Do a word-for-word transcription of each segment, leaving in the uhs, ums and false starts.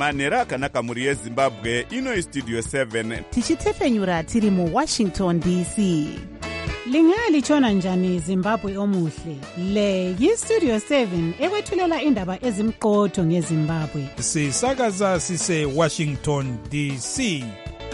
manhero akanaka mhuri yezimbabwe. Ino istudio seven tichitefenyura tiri muwashington D C. Lingalitshona njani Zimbabwe omuhle? Le yistudio seven ekwethulela indaba ezimqotho ngeZimbabwe. Sisakaza sise Washington D C.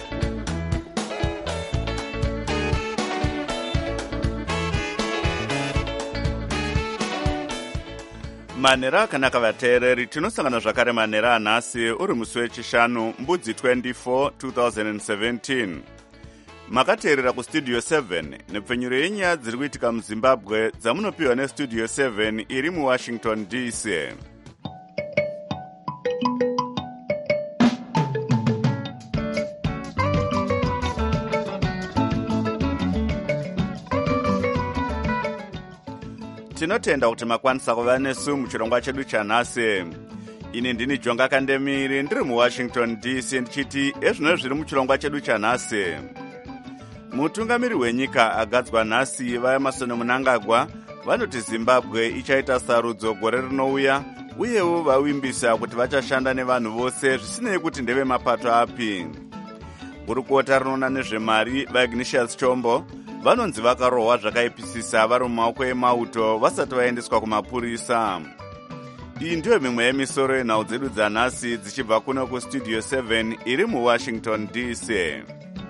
manhero akanaka vateereri, tinosangana zvakare manhero anhasi uri musi wechishanu mbudzi twenty-four twenty seventeen. Makateerera kustudio seven nepfenyuro yenyaya dziri kuitika muzimbabwe dzamunopiwa nestudio seven iri muwashington D C. Tinotenda kuti makwanisa kuva nesu muchirongwa chedu chanhasi. Ini ndini Jonga Kandemiri ndiri muwashington D C ndichiti ezvino zviri muchirongwa chedu chanhasi. Mutungamiri wenyika agadzwa nhasi vaEmmerson Mnangagwa vanoti Zimbabwe ichaita sarudzo gore rinouya, uyewo vavimbisa kuti vachashanda nevanhu vose zvisinei kuti ndeve mapato api. Gurukota rinoona nezvemari vaIgnatius Chombo vanonzi vakarohwa zvakaipisisa vari mumaoko emauto vasati vaendeswa kumapurisa. Iyi ndiyo mimwe yemisoro yenhau dzedu dzanhasi dzichibva kuno kustudio seven iri muwashington D C.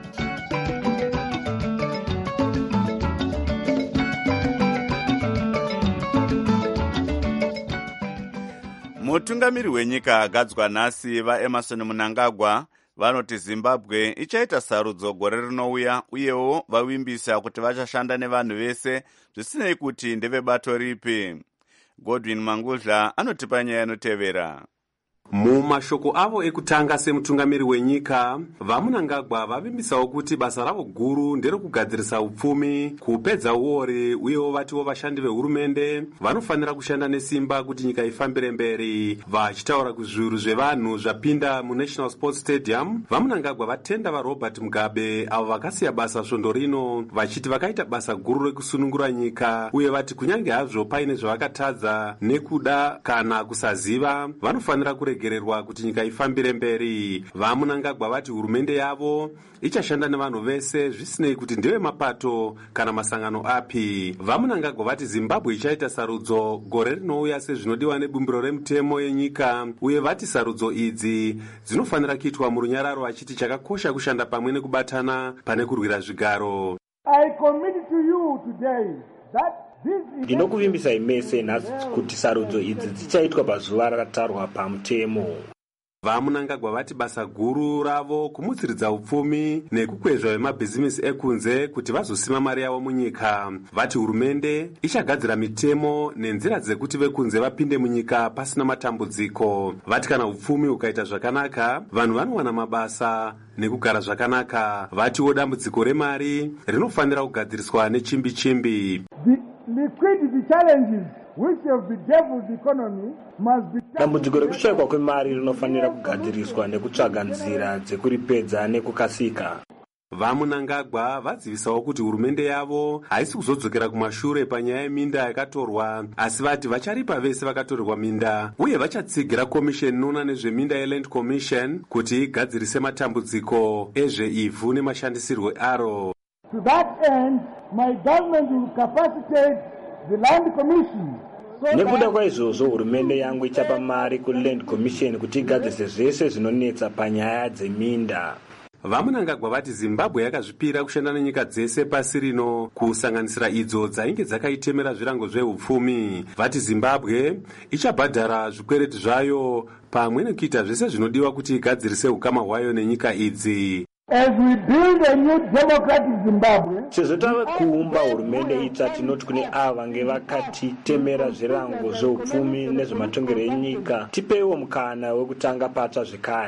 Mutungamiri wenyika agadzwa nhasi vaEmmerson Mnangagwa vanoti Zimbabwe ichaita sarudzo gore rinouya, uyewo vavimbisa kuti vachashanda nevanhu vese zvisinei kuti ndevebato ripi. Godwin Mangudla anotipa nyaya inotevera. Mumashoko avo ekutanga semutungamiri wenyika, vaMnangagwa vavimbisawo kuti basa ravo guru nderekugadzirisa upfumi, kupedza uore, uyewo vatiwo vashandi vehurumende vanofanira kushanda nesimba kuti nyika ifambire mberi. Vachitaura kuzviuru zvevanhu zvapinda muNational Sports Stadium, vaMnangagwa vatenda vaRobert Mugabe avo vakasiya basa svondo rino, vachiti vakaita basa guru rekusunungura nyika, uye vati kunyange hazvo paine zvavakatadza nekuda kana kusaziva, vanofanira kure gererwa kuti nyika ifambire mberi. VaMnangagwa vati hurumende yavo ichashanda nevanhu vese zvisinei kuti ndeve mapato kana masangano api. VaMnangagwa vati Zimbabwe ichaita sarudzo gore rinouya sezvinodiwa nebumbiro remutemo yenyika, uye vati sarudzo idzi dzinofanira kuitwa murunyararo, achiti chakakosha kushanda pamwe nekubatana pane kurwira zvigaro. I commit to you today that ndinokuvimbisai mese nhasi kuti sarudzo idzi dzichaitwa pazuva rakatarwa pamutemo. VaMnangagwa vati basa guru ravo kumutsiridza upfumi nekukwezva vemabhizimisi ekunze kuti vazosima mari yavo munyika. Vati hurumende ichagadzira mitemo nenzira dzekuti vekunze vapinde munyika pasina matambudziko. Vati kana upfumi ukaita zvakanaka, vanhu vanowana mabasa nekugara zvakanaka. Vatiwo dambudziko remari rinofanira kugadziriswa nechimbi chimbi. Liquidity challenges which have bedeviled the economy must be. Dambudziko rekushaikwa kwemari rinofanira kugadziriswa nekutsvaga nzira dzekuripedza nekukasika. VaMnangagwa vadzivisawo kuti hurumende yavo haisi kuzodzokera kumashure panyaya yeminda yakatorwa, asi vati vacharipa vese vakatorerwa minda, uye vachatsigira komisheni inoona nezveminda yeLand Commission kuti igadzirise matambudziko ezveivhu nemashandisirwo aro. To that end, my government will capacitate the Land Commission. Nekuda kwaizvozvo hurumende yangu ichapa mari kuLand Commission kuti igadzirise zvese zvinonetsa panyaya dzeminda. VaMnangagwa vati Zimbabwe yakazvipira kushanda nenyika dzese pasi rino, kusanganisira idzo dzainge dzakaitemera zvirango zveupfumi. Vati Zimbabwe ichabhadhara zvikwereti zvayo pamwe nekuita zvese zvinodiwa kuti igadzirise ukama hwayo nenyika idzi. As we build a new democratic Zimbabwe, sezvo tava kuumba hurumende itsva, tinoti kune ava vange vakatitemera zvirango zveupfumi nezvematongero enyika, tipeiwo mukana wekutanga patsva zvekare.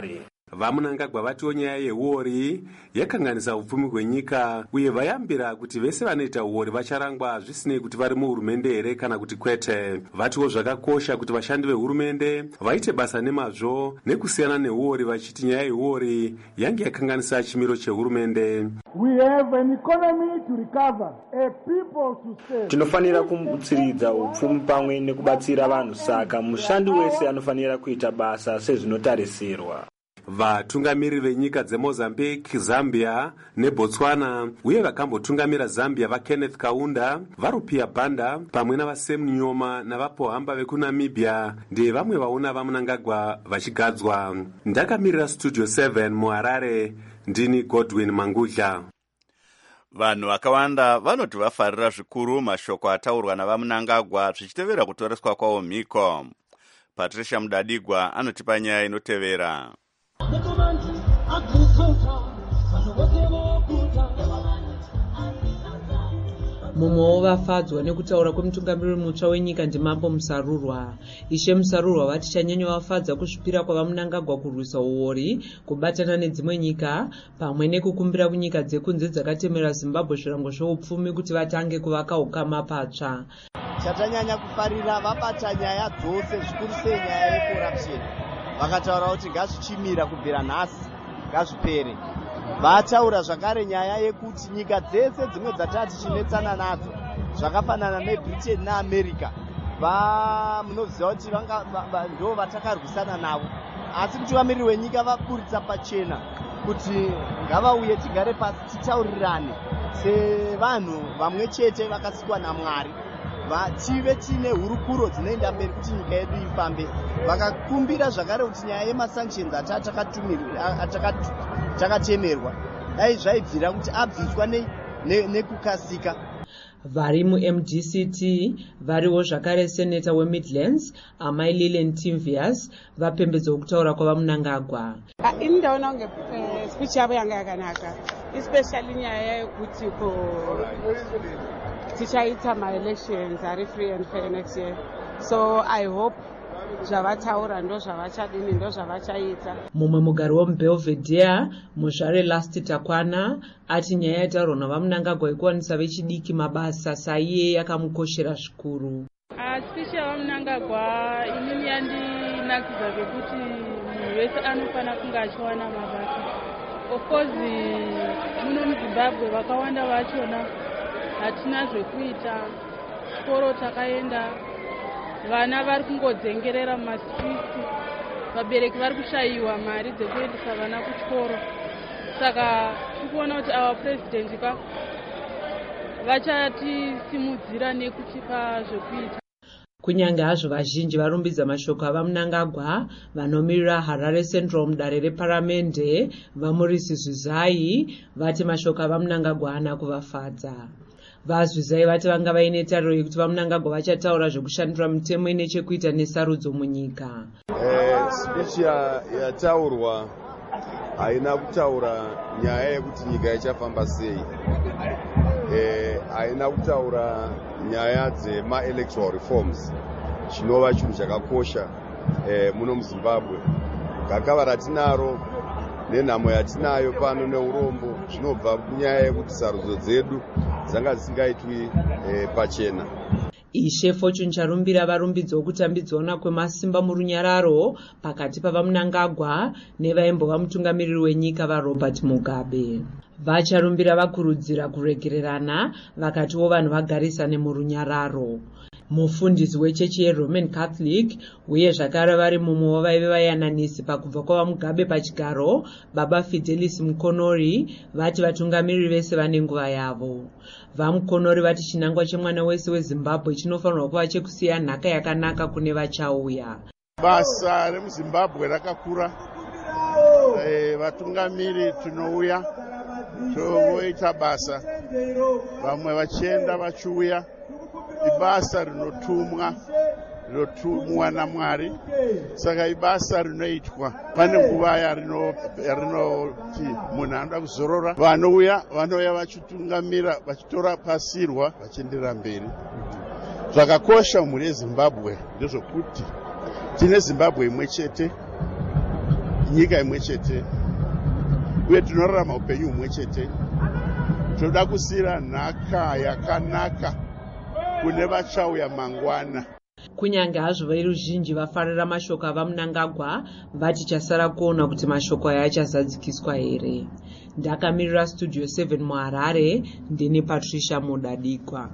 vamunangagwa vatiwo nyaya yeuori yakanganisa upfumi hwenyika uye vayambira kuti vese vanoita uori vacharangwa zvisinei kuti vari muhurumende here kana kuti kwete. Vatiwo zvakakosha kuti vashandi vehurumende vaite basa nemazvo nekusiyana neuori, vachiti nyaya yeuori yange yakanganisa chimiro chehurumende. Tinofanira kumutsiridza upfumi pamwe nekubatsira vanhu, saka mushandi wese anofanira kuita basa sezvinotarisirwa. Vatungamiriri venyika dzeMozambique, Zambia neBotswana uye vakambotungamira Zambia vaKenneth Kaunda, vaRupia Banda pamwe navaSam Nyoma navaPohamba vekuNamibia ndiye vamwe vaona vamunangagwa vachigadzwa. Ndakamirira Studio seven muHarare, ndini Godwin Mangudla. Vanhu vakawanda vanoti vafarira zvikuru mashoko ataurwa navamunangagwa zvichitevera kutoreswa kwawo mhiko. Patricia Mudadigwa anotipa nyaya inotevera. Mumwe wavafadzwa nekutaura kwemutungamiriri mutsva wenyika ndimambo Musarurwa. Ishe Musarurwa vati chanyanya wafadza kusvipira kwavamunangagwa kurwisa uori, kubatana nedzimwe nyika pamwe nekukumbira kunyika dzekunze dzakatemera Zimbabwe zvirango zveupfumi kuti vatange kuvaka ukama patsva. Chatanyanya kufarira vabata nyaya dzose zvikuru sei nyaya yecorruption. Vakataura kuti ngazvichimira kubvira nhasi ngazvipere. Vataura zvakare nyaya yekuti nyika dzese dzimwe dzatati chinetsana nadzo zvakafanana neBritain neAmerica va munoziva kuti ndo vatakarwisana navo, asi mutungamiriri wenyika vaburitsa pachena kuti ngavauye tigare pasi titaurirane sevanhu vamwe chete vakasikwa naMwari, tive tine hurukuro dzinoenda mberi kuti nyika yedu ifambe. Vakakumbira zvakare kuti nyaya yemasanctions atakatemerwa dai zvaibvira kuti abviswa nekukasika. Vari mu-M D C T variwo zvakare seneta weMidlands Amai Lilian Timvias vapembedza kutaura kwavamunangagwa. Ini ndaona kunge speech yavo yanga yakanaka, especially nyaya yekuti tichaita ma-elections ari free and fair next year. So I hope zvavataura ndo zvavachadini ndo zvavachaita. Mumwe mugari wemuBelvedere Muzvare Lasti Takwana ati nyaya yataurwa navamunangagwa ikuwanisa vechidiki mabasa saiye yakamukoshera zvikuru. Speech yavamunangagwa inini yandinakidza zvekuti munhu wese anofana kunge achiwana mabasa. Of course muno muZimbabwe vakawanda vachona hatina zvekuita, chikoro takaenda, vana vari kungodzengerera mumastriti, vabereki vari kushayiwa mari dzekuendesa vana kuchikoro. Saka tikuona kuti ava purezidendi ka vachatisimudzira nekutipa zvekuita. Kunyange hazvo vazhinji varumbidza mashoko avamunangagwa, vanomirira Harare Central mudare reparamende vaMorisi Zwizai vati mashoko avamunangagwa haana kuvafadza. VaZwizai vati vanga vaine tariro yekuti vamunangagwa vachataura zvekushandura mitemo ine chekuita nesarudzo munyika. Eh, speech yataurwa haina kutaura nyaya yekuti nyika ichafamba sei. Eh, haina kutaura nyaya dzema-electoral reforms, chinova chinhu chakakosha eh, muno muZimbabwe. Gakava ratinaro nenhamo yatinayo pano neurombo zvinobva kunyaya yekuti sarudzo dzedu dzanga dzisingaitwi eh, pachena. Ishe Fortune Charumbira varumbidza kutambidzwa kwemasimba murunyararo pakati pavamunangagwa nevaimbova mutungamiriri wenyika vaRobert Mugabe. Vacharumbira vakurudzira kuregererana vakatiwo vanhu vagarisane murunyararo. Mufundisi wechechi yeRoman Catholic uye zvakare vari mumwe wavaive vayananisi pakubva kwavaMugabe pachigaro, Baba Fidelis Mukonori vati vatungamiriri vese vane nguva yavo. VaMukonori vati chinangwa chemwana wese weZimbabwe chinofanirwa kuva chekusiya nhaka yakanaka kune vachauya. Basa remuZimbabwe rakakura, e, vatungamiri tinouya toita basa, vamwe vachienda vachiuya. Ibasa rinotumwa rinotumwa naMwari, saka ibasa rinoitwa. Pane nguva yarinoti munhu anoda kuzorora, vanouya vanouya vachitungamira vachitora pasirwa vachienderera mberi. Zvakakosha mhuri yeZimbabwe ndezvokuti tine Zimbabwe imwe chete nyika imwe chete uye tinorarama upenyu humwe chete. Tinoda kusiyira nhaka yakanaka kune vachauya mangwana. Kunyange hazvo veruzhinji vafarira mashoko avaMnangagwa, vati chasara kuona kuti mashoko aya achazadzikiswa here. Ndakamirira Studio seven muHarare, ndini Patricia Mudadikwa.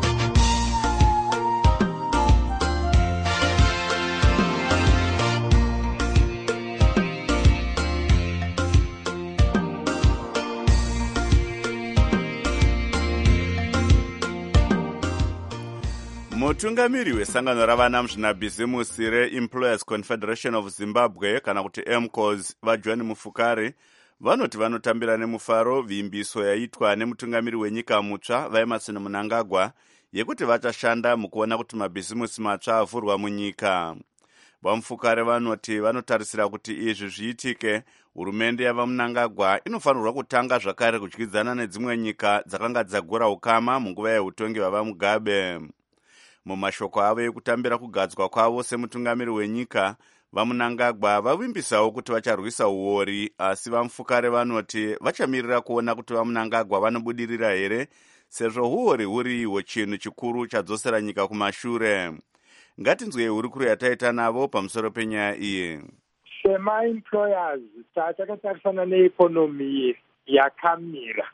mutungamiri wesangano ravana muzvinabhizimusi reEmployers Confederation of Zimbabwe kana kuti M C O S vaJohn Mufukare vanoti vanotambira nemufaro vimbiso yaitwa nemutungamiri wenyika mutsva vaEmmerson Mnangagwa yekuti vachashanda mukuona kuti mabhizimusi matsva avhurwa munyika. VaMufukare vanoti vanotarisira kuti izvi zviitike, hurumende yavaMnangagwa inofanirwa kutanga zvakare kudyidzana nedzimwe nyika dzakanga dzagura ukama munguva yeutongi hwavaMugabe. Mumashoko avo ekutambira kugadzwa kwavo semutungamiri wenyika, vaMnangagwa vavimbisawo kuti vacharwisa uori, asi vaMufukare vanoti vachamirira kuona kuti vaMnangagwa vanobudirira here, sezvo uori huriwo chinhu chikuru chadzosera nyika kumashure. Ngatinzwei hurukuro yataita navo pamusoro penyaya iyi. Sema-employers tachakatarisana neikonomi yakamira.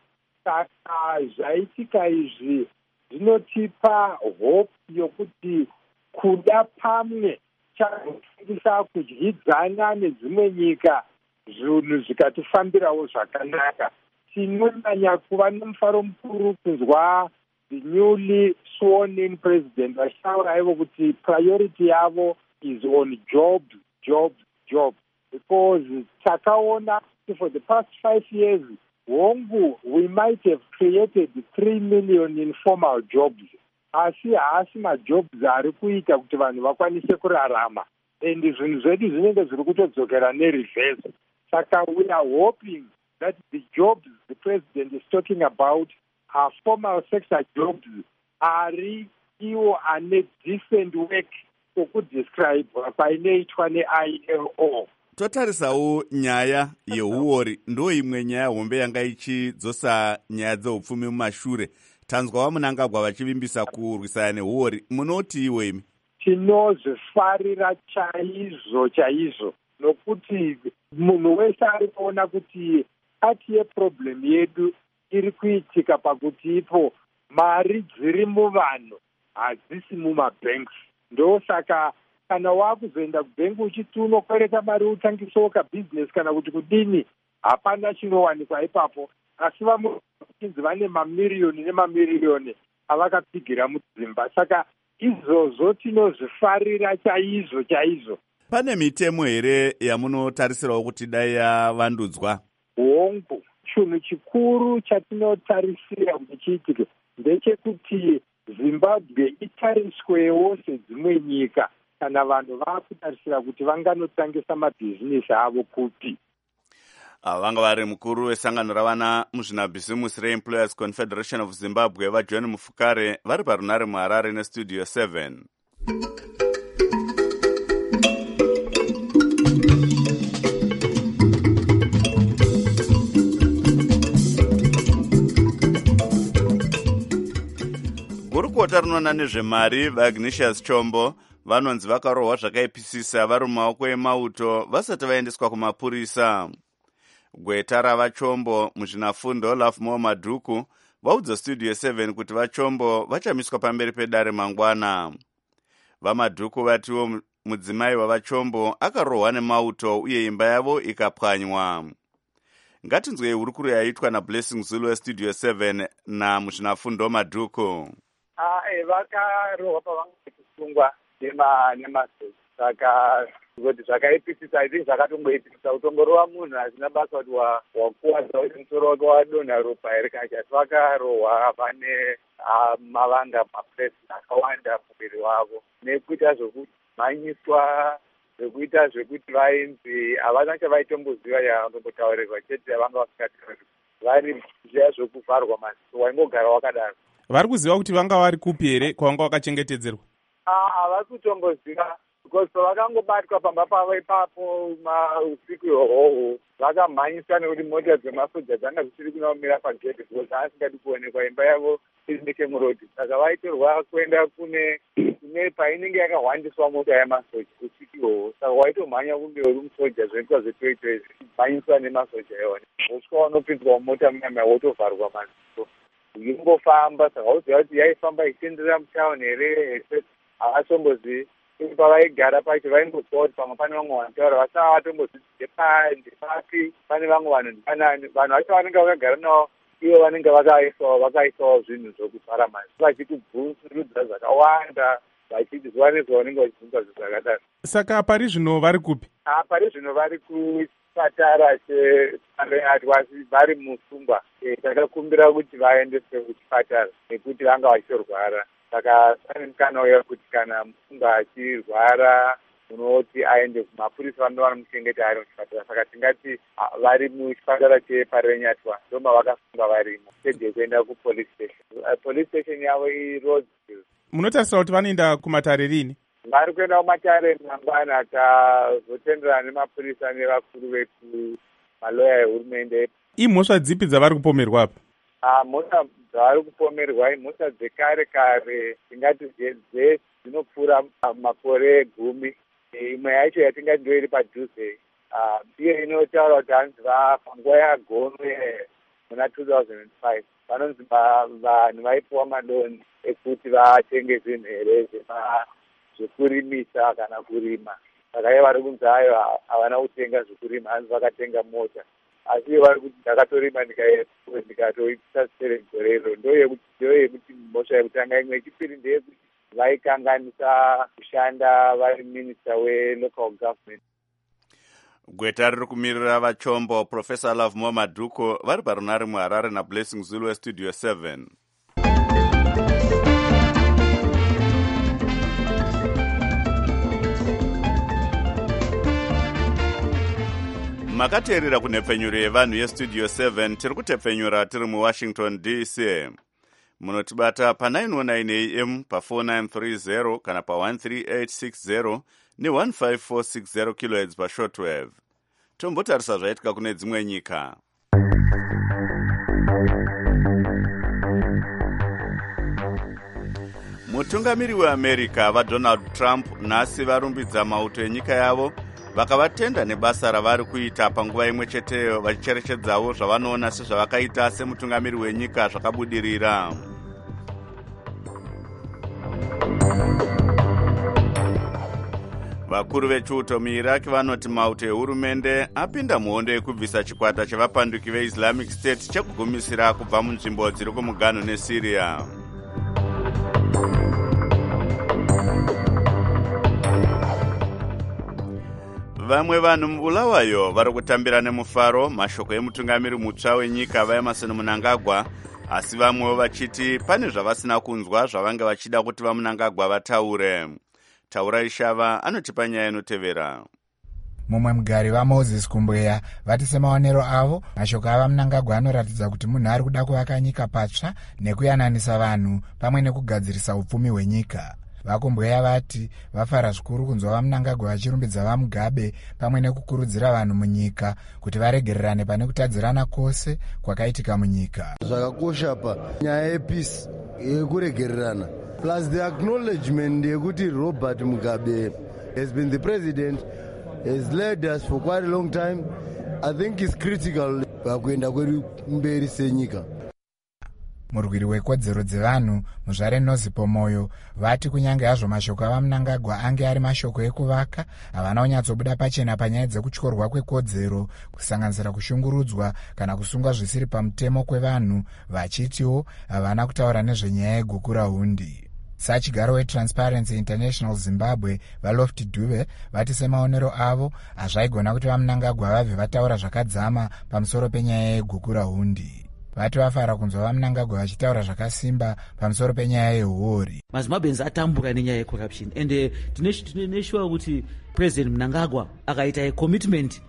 Saka zvaitika izvi zvinotipa hope yokuti kuda pamwe chazofundisa kudyidzana nedzimwe nyika zvinhu zvikatifambirawo zvakanaka. Tinonyanya kuva nomufaro mukuru kunzwa the newly sworn in president vachitaura ivo kuti priority yavo is on jobs, jobs, jobs, because takaona for the past five years hongu we might have created three million informal jobs, asi haasi majobs ari kuita kuti vanhu vakwanise kurarama, and zvinhu zvedu zvinenge zviri kutodzokera nereverse. Saka we are hoping that the jobs the president is talking about are formal sector jobs, ari iwo ane decent work okudescribe painoitwa ne-I L O. Totarisawo nyaya yeuori ndo imwe nyaya hombe yanga ichidzosa nyaya dzeupfumi mumashure. Tanzwa vaMnangagwa vachivimbisa kurwisana neuori, munoti iwe imi? Tinozvifarira chaizvo chaizvo, nokuti munhu wese ari kuona kuti ati yeproblem yedu iri kuitika pakuti ipo mari dziri muvanhu hadzisi mumabanks. Ndosaka kana wakuzoenda kubhengi uchiti unokwereta mari utangisewo kabhizinesi kana kuti kudini, hapana chinowanikwa ipapo. Asi vamwe vachinzi vane mamiriyoni nemamiriyoni avakapigira mudzimba. Saka izvozvo tinozvifarira chaizvo chaizvo. Pane mitemo here yamunotarisirawo kuti dai yavandudzwa? Hongu, chinhu chikuru chatinotarisira kuti chiitike ndechekuti Zimbabwe itariswewo sedzimwe nyika kana vanhu vakutarisira kuti vanganotangisa mabhizinesi avo kupi. Vanga vari mukuru wesangano ravana muzvinabhizimusi reEmployers Confederation of Zimbabwe vaJohn Mufukare vari parunare muHarare neStudio seven. Gurukota rinoona nezvemari vaIgnatius Chombo vanonzi vakarohwa zvakaipisisa vari mumaoko emauto vasati vaendeswa kumapurisa. Gweta ravaChombo muzvinafundo Lafmo Madhuku vaudza Studio seven kuti vaChombo vachamiswa pamberi pedare mangwana. VaMadhuku vatiwo mudzimai wavaChombo akarohwa nemauto uye imba yavo ikapwanywa. Ngatinzwei hurukuro yaitwa naBlessing Zulu weStudio seven namuzvinafundo Madhuku. Ah, vakarohwa pavanga kusungwa nema nemasozi. Saka kuti zvakaipisisa izvi zvakatongoipisisa utongorova munhu hazina basa kuti wakuwadza kuti musoro wake wadonha ropa here kacha. Vakarohwa pane mavanga mapuresi akawanda muviri wavo nekuita zvokumhanyiswa, zvekuita zvekuti vainzi havana chavaitomboziva yavangombotaurirwa chete vanga vasikataurirwa vari zviya zvokuvharwa masiku waingogara wakadaro. Vari kuziva kuti vanga vari kupi here kwavanga vakachengetedzerwa? Havari kutomboziva because pavakangobatwa pamba pavo ipapo usiku ihwohwo vakamhanyiswa nekuti mota dzemasoja dzanga dzisiri kunaumira pagedhi because asingadi kuonekwa imba yavo iri nechemurodi. Saka vaitorwa kuenda kune kune painenge yakahwandiswa mota yemasoja usiku ihwohwo. Saka waitomhanya kunge uri musoja zvinoitwa zvetoito izvi mhanyiswa nemasoja iwona. Uswa unopinzwa mumota muyama wotovharwa maziso ingofamba. Saka uziva kuti yaifamba ichienderera mutauni here havasombozivi. Pavaigara pacho vaingozwa kuti pamwe pane vamwe vanotaura vasava vatombozvidzide ndepapi pane vamwe vanhu ndipanani. Vanhu vacho vanenge vakagara navo ivo vanenge vakaisawo vakaisawo zvinhu zvokuvhara maziso vachikubvunzurudza zvakawanda vachiti zuva nezuva vanenge vachibvunza zvinhu zvakadaro. Saka pari zvino vari kupi? Pari zvino vari kuchipatara chepareatwa vari musungwa. Takakumbira kuti vaendeswe kuchipatara nekuti vanga vachitorwara. Saka pane mukana uya kuti kana musungwa achirwara unoti aende kumapurisa vanova vanomuchengeta ari muchipatara. Saka tingati vari muchipatara cheparenyatwa ndoma vakasungwa varimo stage kuenda kupolice station. Police station yavo iRodsville. Munotarisira kuti vanoenda kumatare rini? Vari kuenda kumatare mangwana tazotenderana nemapurisa nevakuru veku maloya ehurumende. Imhosva dzipi dzavari kupomerwa apa? Ah, mhosva dzavari kupomerwa imhosva dzekare kare tingati dzinopfuura makore gumi. Imwe yacho yatingati ndio iri padhuze iyo inotaura kuti hanzi panguva yagonwe muna two thousand five vanonzi vanhu vaipiwa madoni ekuti vatenge zvinhu here zvekurimisa kana kurima. Saka iye vari kunzi ayo havana kutenga zvekurima, hanzi vakatenga mota. Asi iye vari kuti ndakatorima ndikatoitisa sere gorero. Ndo yekuti mhosva yekutanga. Imwe yechipiri ndeyekuti vaikanganisa kushanda vari minista welocal government. Gweta riri kumirira vachombo Professor Love Maduko vari parunare muHarare naBlessing Zulu weStudio seven. Makateerera kunhepfenyuro yevanhu yeStudio seven. Tiri kutepfenyura tiri muWashington D C. Munotibata pa nine one nine A M pa four nine three zero kana pa one three eight six zero ne one five four six zero kilohertz pa shortwave. Tombotarisa zvaitika kune dzimwe nyika. Mutungamiri weAmerica vaDonald Trump nhasi varumbidza mauto enyika yavo vakavatenda nebasa ravari kuita panguva imwe cheteyo vachicherechedzawo zvavanoona sezvavakaita semutungamiri wenyika zvakabudirira. Vakuru vechiuto muIraq vanoti mauto ehurumende apinda muhondo yekubvisa chikwata chevapanduki veIslamic State chekugumisira kubva munzvimbo dziri kumuganhu neSyria. Vamwe vanhu muBulawayo vari kutambira nemufaro mashoko emutungamiri mutsva wenyika vaEmerson Mnangagwa, asi vamwewo vachiti pane zvavasina kunzwa zvavanga vachida kuti vaMnangagwa vataure. Taura Ishava anotipa nyaya inotevera. Mumwe mugari vaMoses Kumbweya vati semaonero avo mashoko avaMnangagwa anoratidza kuti munhu ari kuda kuvaka nyika patsva nekuyananisa vanhu pamwe nekugadzirisa upfumi hwenyika. Vakumbweya vati vafara zvikuru kunzwa vaMnangagwa vachirumbidza vaMugabe pamwe nekukurudzira vanhu munyika kuti varegererane pane kutadzirana kwose kwakaitika munyika. Zvakakosha pa nyaya yepeace yekuregererana plus the acknowledgement yekuti Robert Mugabe has been the president, has led us for quite a long time. I think it's critical pakuenda kwedu mberi senyika. Murwiri wekodzero dzevanhu muzvare Nozipo Moyo vati kunyange hazvo mashoko avaMnangagwa ange ari mashoko ekuvaka, havana kunyatsobuda pachena panyaya dzekutyorwa kwekodzero, kusanganisira kushungurudzwa kana kusungwa zvisiri pamutemo kwevanhu, vachitiwo havana kutaura nezvenyaya yegukura hundi. Sachigaro weTransparency International Zimbabwe vaLofty Dube vati semaonero avo hazvaigona kuti vaMnangagwa vabve vataura zvakadzama pamusoro penyaya yegukura hundi. Vati vafara kunzwa vaMnangagwa vachitaura zvakasimba pamusoro penyaya yehuori. Mazimbabweans atambuka nenyaya yecorruption and tine sure kuti President Mnangagwa akaita commitment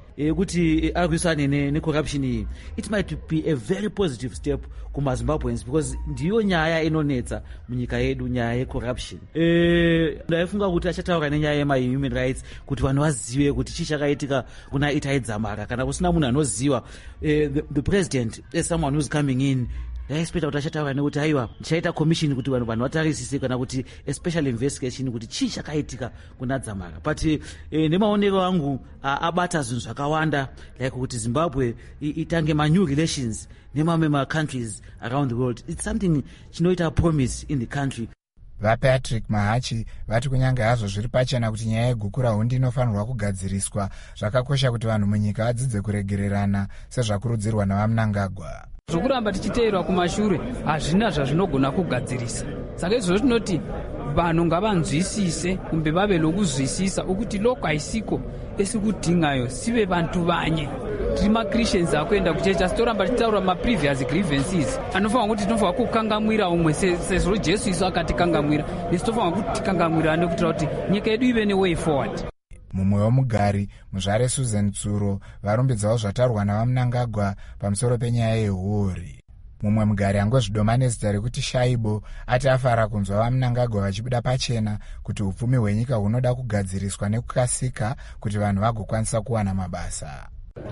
yekuti ari kuisana necorruption iyi, it might be a very positive step kumazimbabweans because ndiyo nyaya inonetsa munyika yedu, nyaya yecorruption. Ndaifunga kuti achataura nenyaya yemahuman rights kuti vanhu vazive kuti chii chakaitika kuna Itai Dzamara. Kana kusina munhu anoziva, the president as someone who's coming in, ndaespeta kuti achataura nekuti aiwa ndichaita commission kuti vanhu vanhu vatarisise kana kuti especially investigation kuti chii chakaitika kuna Dzamara. But eh, nemaonero angu abata zvinhu zvakawanda like kuti Zimbabwe itange ma-new relations nemamwe ma-countries around the world. It's something chinoita promise in the country. vapatrick mahachi vati kunyange hazvo zviri pachena kuti nyaya yegukura hundi inofanirwa kugadziriswa, zvakakosha kuti vanhu munyika vadzidze kuregererana sezvakurudzirwa navaMnangagwa. Zvokuramba tichiteerwa kumashure hazvina zvazvinogona kugadzirisa. Saka izvozvo tinoti vanhu ngavanzwisise kumbe vave nokuzwisisa ukuthi loko haisiko esikudingayo sive vantu vanye. Tiri maChristians akuenda kuchechi asi toramba tichitaura ma-previous grievances anofanira kuti tinofanira kukangamwira umwe sezvo Jesu isu akatikangamwira, nesu tofanira kuti tikangamwirane kuitira kuti nyika yedu ive ne-way forward. Mumwe womugari muzvare Susan Tsuro varumbidzawo zvataurwa navaMnangagwa pamusoro penyaya yehuori. Mumwe mugari angozvidoma nezita rekuti Shaibo ati afara kunzwa vaMnangagwa vachibuda pachena kuti upfumi hwenyika hunoda kugadziriswa nekukasika kuti vanhu vagokwanisa kuwana mabasa.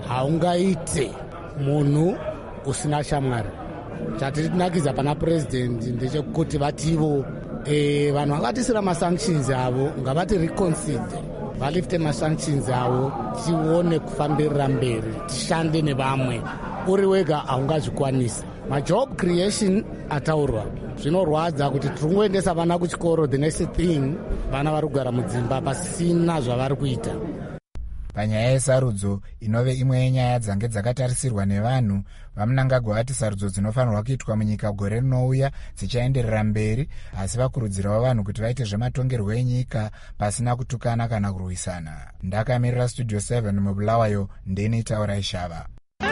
Haungaite munhu usina shamwari. Chatiri tinakidza pana president ndechekuti vativo e, vanhu vakatisira masanctions avo ngavati reconsider, valifte masanctions avo, tione kufambirira mberi, tishande nevamwe. Uri wega haungazvikwanisa. Majob creation ataurwa, zvinorwadza kuti tiri kungoendesa vana kuchikoro, the next thing vana vari kugara mudzimba pasina zvavari kuita. Panyaya yesarudzo inove imwe yenyaya dzange dzakatarisirwa nevanhu, vaMnangagwa vati sarudzo dzinofanirwa kuitwa munyika gore rinouya dzichaenderera mberi, asi vakurudzirawo vanhu kuti vaite zvematongerwo enyika pasina kutukana kana kurwisana. Ndakamirira Studio seven muBulawayo, ndini Taurai Shava.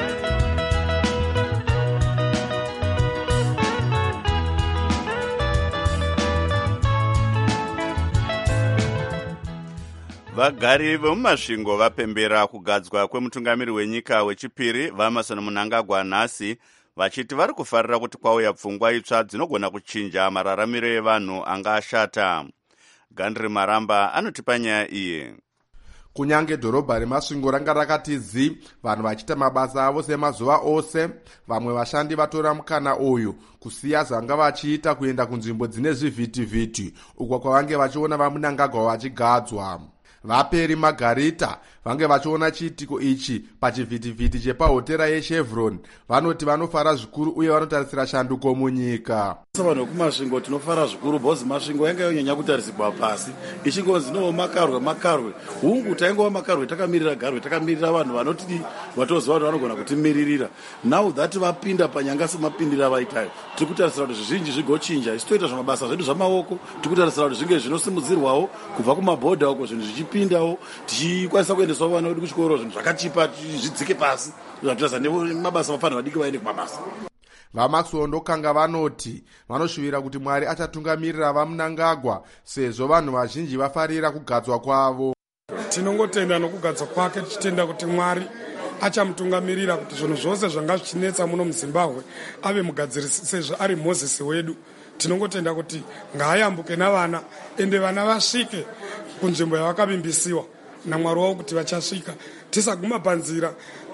Vagari vemumasvingo vapembera kugadzwa kwemutungamiri wenyika wechipiri vaEmmerson Mnangagwa nhasi, vachiti vari kufarira kuti kwauya pfungwa itsva dzinogona kuchinja mararamiro evanhu anga ashata. Gandri Maramba anotipa nyaya iyi. Kunyange dhorobha remasvingo ranga rakati zi, vanhu vachiita mabasa avo semazuva ose, vamwe vashandi vatora mukana uyu kusiya zvanga vachiita kuenda kunzvimbo dzine zvivhitivhiti uko kwavange vachiona vaMnangagwa vachigadzwa. Vaperi Margarita vange vachiona chiitiko ichi pachivhitivhiti chepahotera yeChevron vanoti vanofara zvikuru uye vanotarisira shanduko munyika. Vanhu vekumasvingo tinofara zvikuru, bhozi masvingo yanga yonyanya kutarisirwa pasi ichingonzi no makarwe makarwe hungu taingova makarwe takamirira garwe takamirira vanhu vanoti vatoziva vanhu vanogona kutimiririra. Now that vapinda panyanga semapindira vaitayo, tiri kutarisira kuti zvizhinji zvigochinja, isi toita zvamabasa zvedu zvamaoko, tiri kutarisira kuti zvinge zvinosimudzirwawo kubva kumabhodha uko zvinhu zvichipindawo, tichikwanisa kuendesawo vana vedu kuchikoro, zvinhu zvakachipa zvidzike pasi, zvatiradza nemabasa vafanira vadiki vaende kumabasa. VaMaxwell ndokanga vanoti vanoshuvira kuti Mwari achatungamirira vaMnangagwa sezvo vanhu vazhinji vafarira kugadzwa kwavo. Tinongotenda nokugadzwa kwake, tichitenda kuti Mwari achamutungamirira kuti zvinhu zvose zvanga zvichinetsa muno muZimbabwe ave mugadzirisi sezvo ari Mozisi wedu. Tinongotenda kuti ngaayambuke navana ende vana vasvike kunzvimbo yavakavimbisiwa naMwari wavo kuti vachasvika. Tisaguma panzira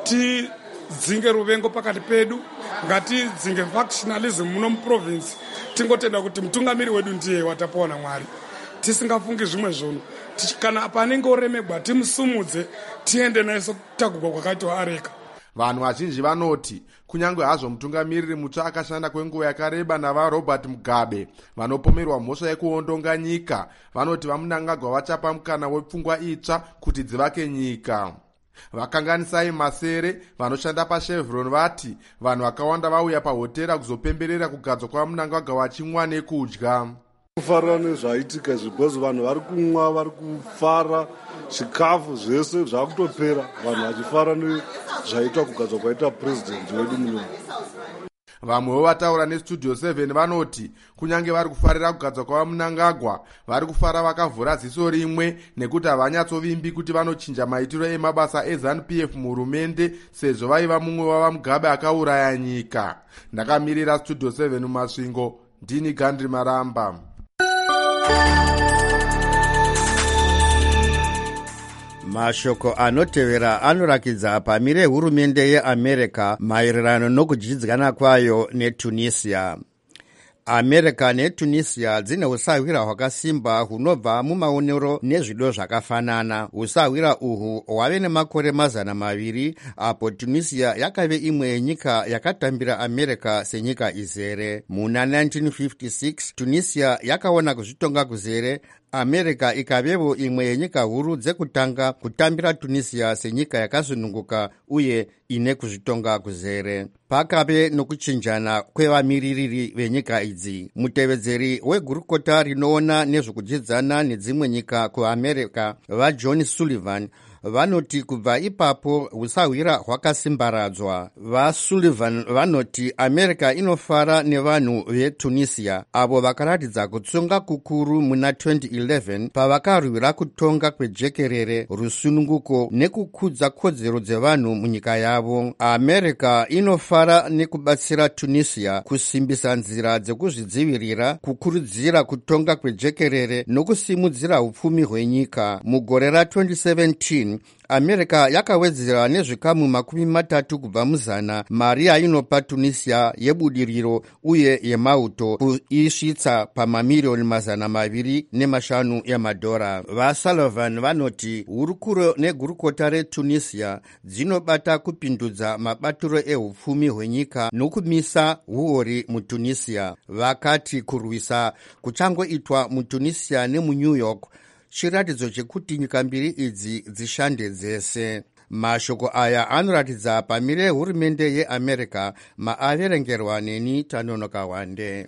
tidzinge ruvengo pakati pedu, ngatidzinge factionalism muno muprovince. Tingotenda kuti mutungamiri wedu ndiye watapiwa naMwari, tisingafungi zvimwe zvinhu. Kana panenge oremegwa timusumudze, tiende naye sokutagurwa kwakaitwa areka. Vanhu vazhinji vanoti kunyange hazvo mutungamiriri mutsva akashanda kwenguva yakareba navaRobert Mugabe vanopomerwa mhosva yekuondonga nyika, vanoti vaMnangagwa vachapa mukana wepfungwa itsva kuti dzivake nyika. Vakanganisai Masere vanoshanda paChevron vati vanhu vakawanda vauya pahotera kuzopemberera kugadzwa kwaMnangagwa vachimwa nekudya. Kufarira nezvaitika zvibhozi, vanhu vari kumwa, vari kufara, zvikafu zvese zvakutopera, vanhu vachifara nezvaitwa kugadzwa kwaita president wedu muno. vamwewo vataura nestudio seven vanoti kunyange vari kufarira kugadzwa kwava Mnangagwa, vari kufara vakavhura ziso rimwe nekuti havanyatsovimbi kuti vanochinja maitiro emabasa eZANU P F muhurumende sezvo vaiva mumwe wava Mugabe akauraya nyika. Ndakamirira studio seven mumasvingo, ndini Gandri Maramba. Mashoko anotevera anorakidza pamire hurumende yeAmerica maererano nokudyidzana kwayo neTunisia. America neTunisia dzine usawira hwakasimba hunobva mumaonero nezvido zvakafanana. Usawira uhu hwave nemakore mazana maviri apo Tunisia yakave imwe yenyika yakatambira America senyika izere. Muna nineteen fifty-six Tunisia yakaona kuzvitonga kuzere, America ikavevo imwe yenyika huru dzekutanga kutambira Tunisia senyika yakasununguka uye ine kuzvitonga kuzere. Pakave nokuchinjana kwevamiririri venyika idzi. Mutevedzeri wegurukota rinoona nezvokudyidzana nedzimwe nyika kuAmerica vaJohn Sullivan vanoti kubva ipapo usawira hwakasimbaradzwa. VaSullivan vanoti America inofara nevanhu veTunisia avo vakaratidza kutsunga kukuru muna twenty eleven pavakarwira kutonga kwejekerere, rusununguko nekukudza kodzero dzevanhu munyika yavo. America inofara nekubatsira Tunisia kusimbisa nzira dzekuzvidzivirira, kukurudzira kutonga kwejekerere nokusimudzira upfumi hwenyika. Mugore ra twenty seventeen America yakawedzera nezvikamu makumi matatu kubva muzana mari yainopa Tunisia yebudiriro uye yemauto kuisvitsa pamamiliyoni mazana maviri nemashanu emadhora. VaSullivan vanoti hurukuro negurukota reTunisia dzinobata kupindudza mabatiro ehupfumi hwenyika nokumisa huori muTunisia. Vakati kurwisa kuchangoitwa muTunisia nemuNew York chiratidzo chekuti nyika mbiri idzi dzishande dzese. Mashoko aya anoratidza pamire hurumende yeAmerica maaverengerwa neni Tanonoka Wande.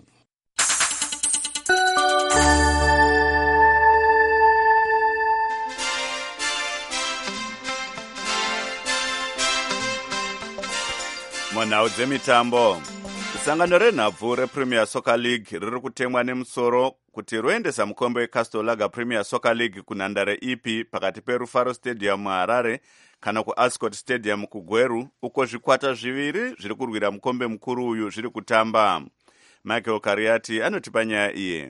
Munhau dzemitambo. Sangano renhabvu rePremier Soccer League riri kutemwa nemusoro kuti roendesa mukombe weCastle Lager Premier Soccer League kunhandare ipi pakati peRufaro Stadium muHarare kana kuAscot Stadium kuGweru, uko zvikwata zviviri zviri kurwira mukombe mukuru uyu zviri kutamba. Michael Kariati anotipa nyaya iye.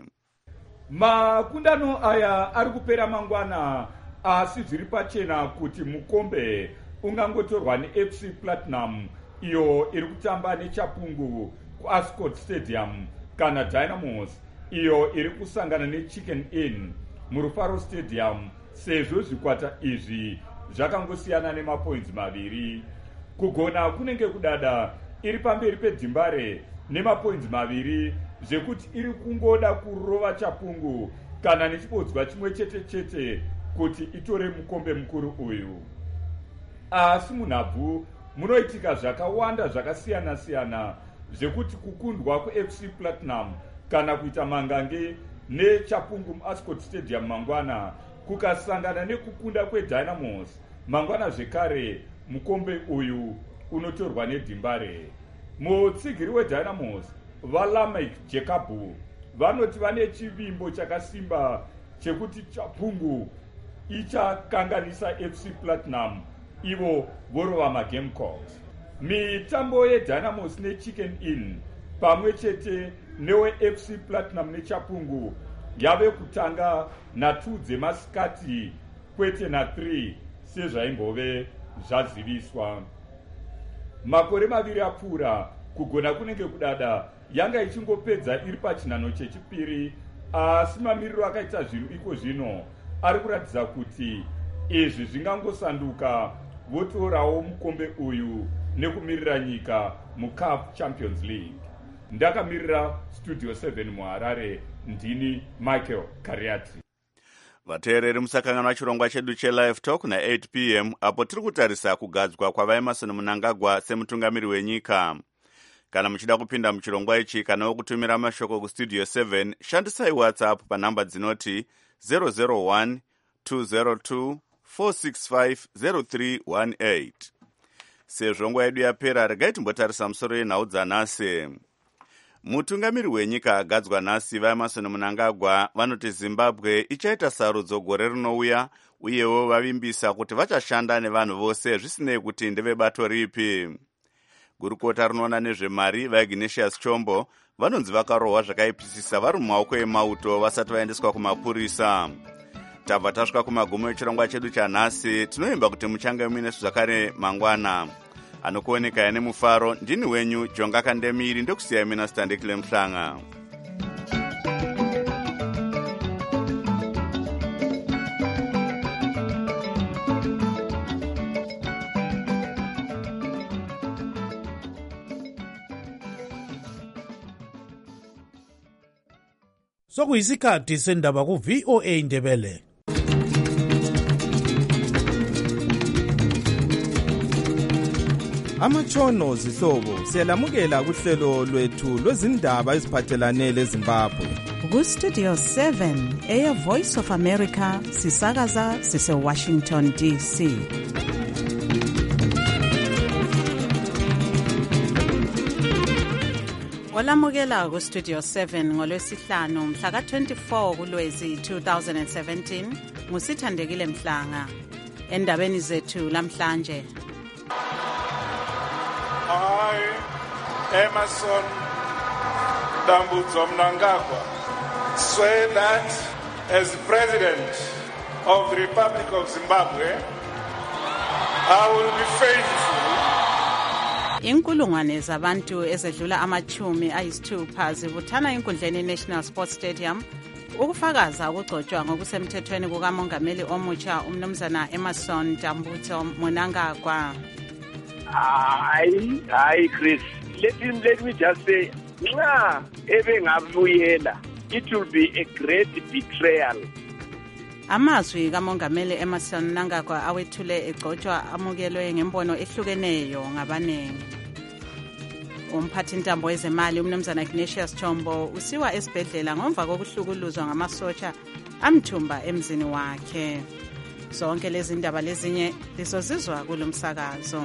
Makundano aya ari kupera mangwana, asi zviri pachena kuti mukombe ungangotorwa neF C Platinum iyo iri kutamba neChapungu kuAscot Stadium kana Dynamos iyo iri kusangana neChicken Inn muRufaro Stadium, sezvo zvikwata izvi zvakangosiyana nemapoints maviri. Kugona kunenge kudada iri pamberi peDhimbare nemapoints maviri, zvekuti iri kungoda kurova Chapungu kana nechibodzwa chimwe chete chete kuti itore mukombe mukuru uyu. Asi munhabvu munoitika zvakawanda zvakasiyana siyana, zvekuti kukundwa kuF C Platinum kana kuita mangange neChapungu muAscot Stadium mangwana kukasangana nekukunda kweDynamos mangwana zvekare, mukombe uyu unotorwa neDhimbare. Mutsigiri weDynamos vaLamek Jacobu vanoti vane chivimbo chakasimba chekuti Chapungu ichakanganisa F C Platinum ivo vorova maGamecocks. Mitambo yeDynamos neChicken Inn pamwe chete neweF C Platinum neChapungu yave kutanga natwo dzemasikati kwete nathree sezvaimbove zvaziviswa. Makore maviri apfuura, kugona kunenge kudada yanga ichingopedza iri pachinhano chechipiri, asi mamiriro akaita zvinhu iko zvino ari kuratidza kuti izvi zvingangosanduka votorawo mukombe uyu nekumirira nyika muCAF Champions League. Ndakamirira Studio seven muHarare, ndini Michael Kariati. Vateereri musakanganwa chirongwa chedu cheLive Talk na eight p m apo tiri kutarisa kugadzwa kwaVaemarson Mnangagwa semutungamiri wenyika. Kana muchida kupinda muchirongwa ichi kana wokutumira mashoko kuStudio seven, shandisai WhatsApp panhamba dzinoti zero zero one two zero two four six five zero three one eight. sezvo nguva yedu yapera regai timbotarisa musoro yenhau dzanhasi. Mutungamiri wenyika agadzwa nhasi vaEmmerson Mnangagwa vanoti Zimbabwe ichaita sarudzo gore rinouya, uyewo vavimbisa kuti vachashanda nevanhu vose zvisinei kuti ndevebato ripi. Gurukota rinoona nezvemari vaIgnatius Chombo vanonzi vakarohwa zvakaipisisa vari mumaoko emauto vasati vaendeswa kumapurisa. Tabva tasvika kumagumo echirongwa chedu chanhasi, tinoimba kuti muchange muine zvakare mangwana. Anokuoneka nemufaro ndini wenyu Jonga Kandemiri, ndokusiyai mina Standekile Mhlanga. Sokuyisikhathi sendaba ku V O A Ndebele. Amatshono zihlobo siyalamukela kuhlelo lwethu lwezindaba eziphathelane leZimbabwe. Ku Studio seven eya Voice of America sisakaza sise Washington D C. Walamukela ku Studio seven ngolwesihlanu mhla ka twenty-four kuLwezi two thousand seventeen ngusithandekile Mhlanga. Endabeni zethu lamhlanje. I, Emmerson Dambudzo Mnangagwa, swear that as President of the Republic of Zimbabwe, I will be faithful. Inkulungwane zabantu ezedlula amachumi ayisithupha zibuthana enkundleni National Sports Stadium ukufakaza ukugcotshwa ngokusemthethweni kukamongameli omutsha umnumzana Emmerson Dambudzo Mnangagwa. Hayi, hayi Chris, let him let me just say, nxa ebengabuyela, it will be a great betrayal. Amazwi kamongameli Emmerson Mnangagwa awethule egcotshwa amukelwe ngembono ehlukeneyo ngabanengi. Umphathi ntambo wezemali umnumzana Ignatius Chombo usiwa esibhedlela ngomva kokuhlukuluzwa ngamasotsha amthumba emzini wakhe. Zonke lezi ndaba lezinye lisozizwa kulomsakazo.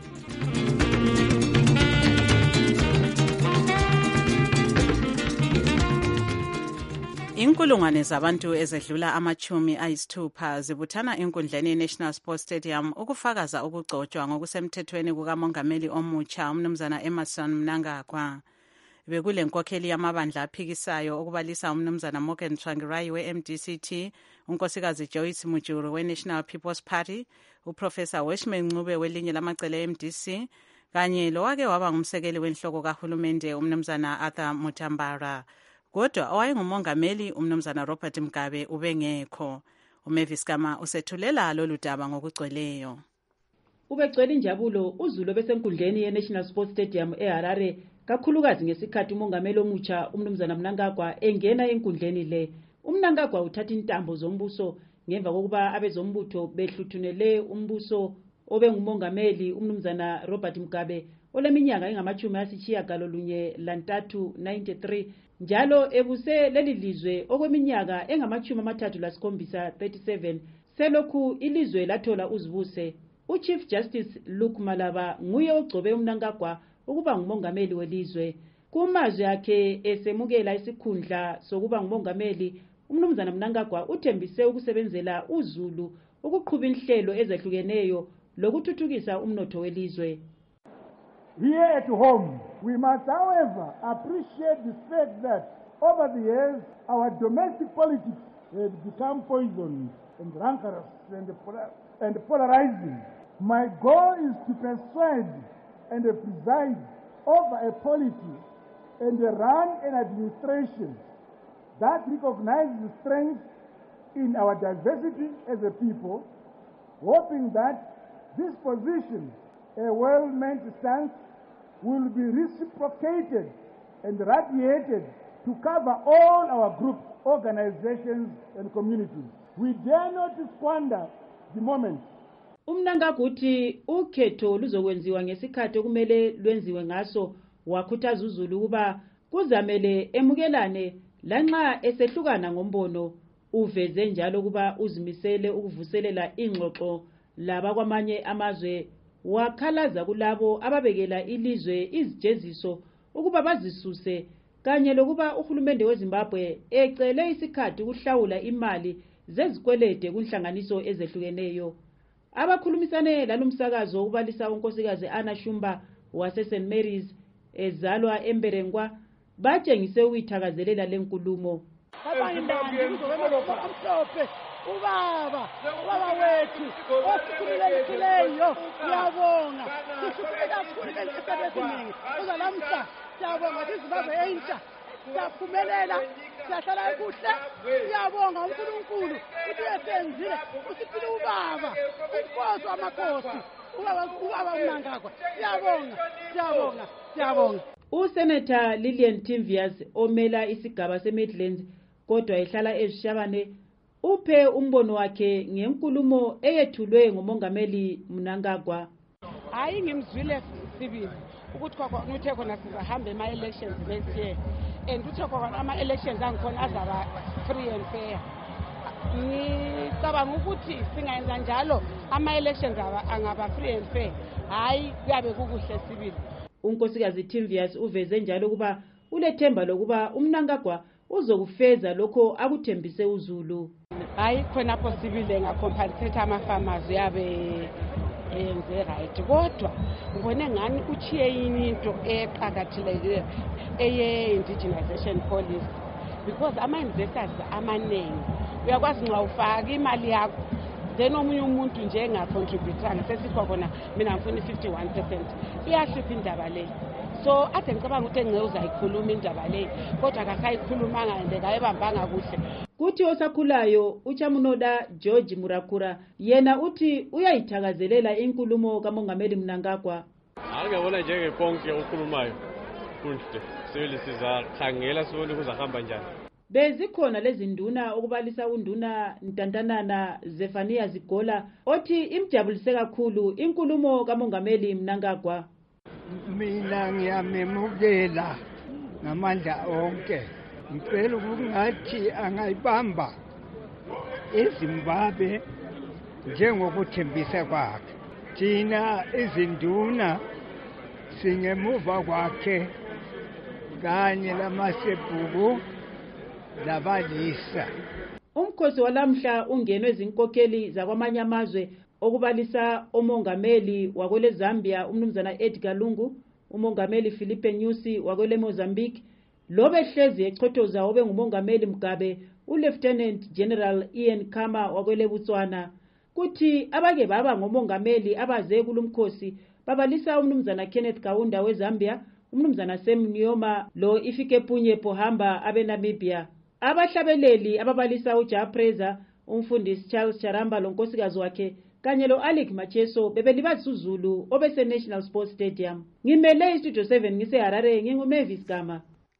Inkulungwane zabantu ezedlula amachumi ayisithupha zibuthana enkundleni National Sports Stadium ukufakaza ukugcotshwa ngokusemthethweni kukamongameli omutsha umnumzana Emmerson Mnangagwa. Bekule nkokheli yamabandla aphikisayo okubalisa umnumzana Morgan Tsvangirai we-M D C T, unkosikazi Joyce Mujuru we-National People's Party, uprofessor Weshman Ncube welinye lamacele e-M D C, kanye lowake waba ngumsekeli wenhloko kahulumende umnumzana Arthur Mutambara. Kodwa owayengumongameli umnumzana Robert Mugabe ubengekho. uMavis Kama usethulela lolu daba ngokugcweleyo. Ubegcwele injabulo uZulu besenkundleni ye-National Sports Stadium eHarare, kakhulukazi ngesikhathi umongameli omutsha umnumzana Mnangagwa engena enkundleni le. UMnangagwa uthatha intambo zombuso ngemva kokuba abezombutho behluthunele umbuso obengumongameli umnumzana Robert Mugabe oleminyaka engamachumi asitshiyagalolunye lantathu ninety-three, njalo ebuse leli lizwe okweminyaka engamachumi amathathu lasikhombisa thirty-seven, selokhu ilizwe lathola uzibuse. UChief Justice Luke Malaba nguye ogcobe uMnangagwa ukuba ngumongameli welizwe. Kumazwi akhe esemukela isikhundla sokuba ngumongameli, umnumzana Mnangagwa uthembise ukusebenzela uZulu ukuqhuba inhlelo ezahlukeneyo lokuthuthukisa umnotho welizwe. Here at home, we must, however, appreciate the fact that over the years, our domestic politics have become poisoned and rancorous and, and polarizing. My goal is to persuade and preside over a polity and run an administration that recognizes the strength in our diversity as a people, hoping that this position, a well-meant stance, will be reciprocated and radiated to cover all our groups, organizations, and communities. We dare not squander the moment. Umnangagwa uthi ukhetho luzokwenziwa ngesikhathi okumele lwenziwe ngaso, wakhuthaza uZulu ukuba kuzamele emukelane lanxa esehlukana ngombono. Uveze njalo ukuba uzimisele ukuvuselela ingxoxo laba kwamanye amazwe wakhalaza kulabo ababekela ilizwe izijeziso ukuba bazisuse kanye lokuba uhulumende weZimbabwe ecele isikhathi ukuhlawula imali zezikwelede kunhlanganiso ezehlukeneyo. Abakhulumisane lalomsakazo ukubalisa unkosikazi Anna Shumba wase Saint Mary's ezalwa eMberengwa batshengise ukuthakazelela lenkulumo. Ubaba, ubaba wethu, osikhululeleyo, ngiyabonga. Sishukume kakhulu ngesikhathi esiningi. Uza lamhla, siyabonga iZimbabwe entsha. Siyaphumelela, siyahlala kuhle. Siyabonga uNkulunkulu ukuthi uyasenzile. Usiphile ubaba, inkosi wamakhosi. Ubaba, ubaba uMnangagwa. Siyabonga, siyabonga, siyabonga. Usenator Lillian Timvias omela isigaba seMidlands kodwa ehlala eZishabane uphe umbono wakhe ngenkulumo eyethulwe ngumongameli Mnangagwa. Hayi ngimzwile sibili ukuthi kwakuthe khona sizahamba ema-elections next year and uthe khona ama-elections angikhona azaba free and fair. Ngicabanga ukuthi singayenza njalo ama-elections angaba free and fair, hayi kuyabe kukuhle sibili. Unkosikazi Timvias uveze njalo kuba ulethemba lokuba uMnangagwa uzokufeza lokho akuthembise uZulu. Hayi khona possible ngacompensate ama-farmers yabe enze right kodwa ngibone ngani uchiye yini into eqakathekile eye-indigenization policy because ama-investors amaningi uyakwazi nxa ufaka imali yakho then omunye umuntu nje engacontributanga sesikhwa khona mina ngifuna i-fifty-one percent iyahlupha indaba le. So ade ngicabanga ukuthi engeke uzayikhuluma indaba le kodwa akasayikhulumanga ende kayebambanga kuhle. Kuthi osakhulayo uChamunoda George Murakura yena uthi uyayithakazelela inkulumo kamongameli Mnangagwa. Angabona njengeponke okhulumayo kunhle sibili sizakhangela sibone kuzahamba njani. Bezikhona lezinduna okubalisa unduna Ntantanana Zefania Zigola othi imjabulise kakhulu inkulumo kamongameli Mnangagwa. Mina ngiyamemukela ngamandla onke. Ngicela ukungathi angayibamba eZimbabwe njengokuthembisa kwakhe. Thina izinduna singemuva kwakhe kanye lamasebhuku labalisa. Umkhosi walamhla ungenwe izinkokheli zakwamanye amazwe okubalisa umongameli wakwele Zambia umnumzana Edgar Lungu, umongameli Philippe Nyusi wakwele Mozambique, lobe hlezi echothoza obe ngumongameli Mugabe uLieutenant General Ian Khama wakwele Botswana. Kuthi abake baba ngomongameli abaze kulumkhosi babalisa umnumzana Kenneth Kaunda weZambia, umnumzana Sam Nujoma lo Ifikepunye Pohamba abeNamibia. Abahlabeleli ababalisa uJapreza, umfundisi Charles Charamba lonkosikazi wakhe kanye lo Alec Macheso bebelibazi uZulu obese National Sports Stadium. Ngimele iStudio seven ngise Harare nginguMavis Gama.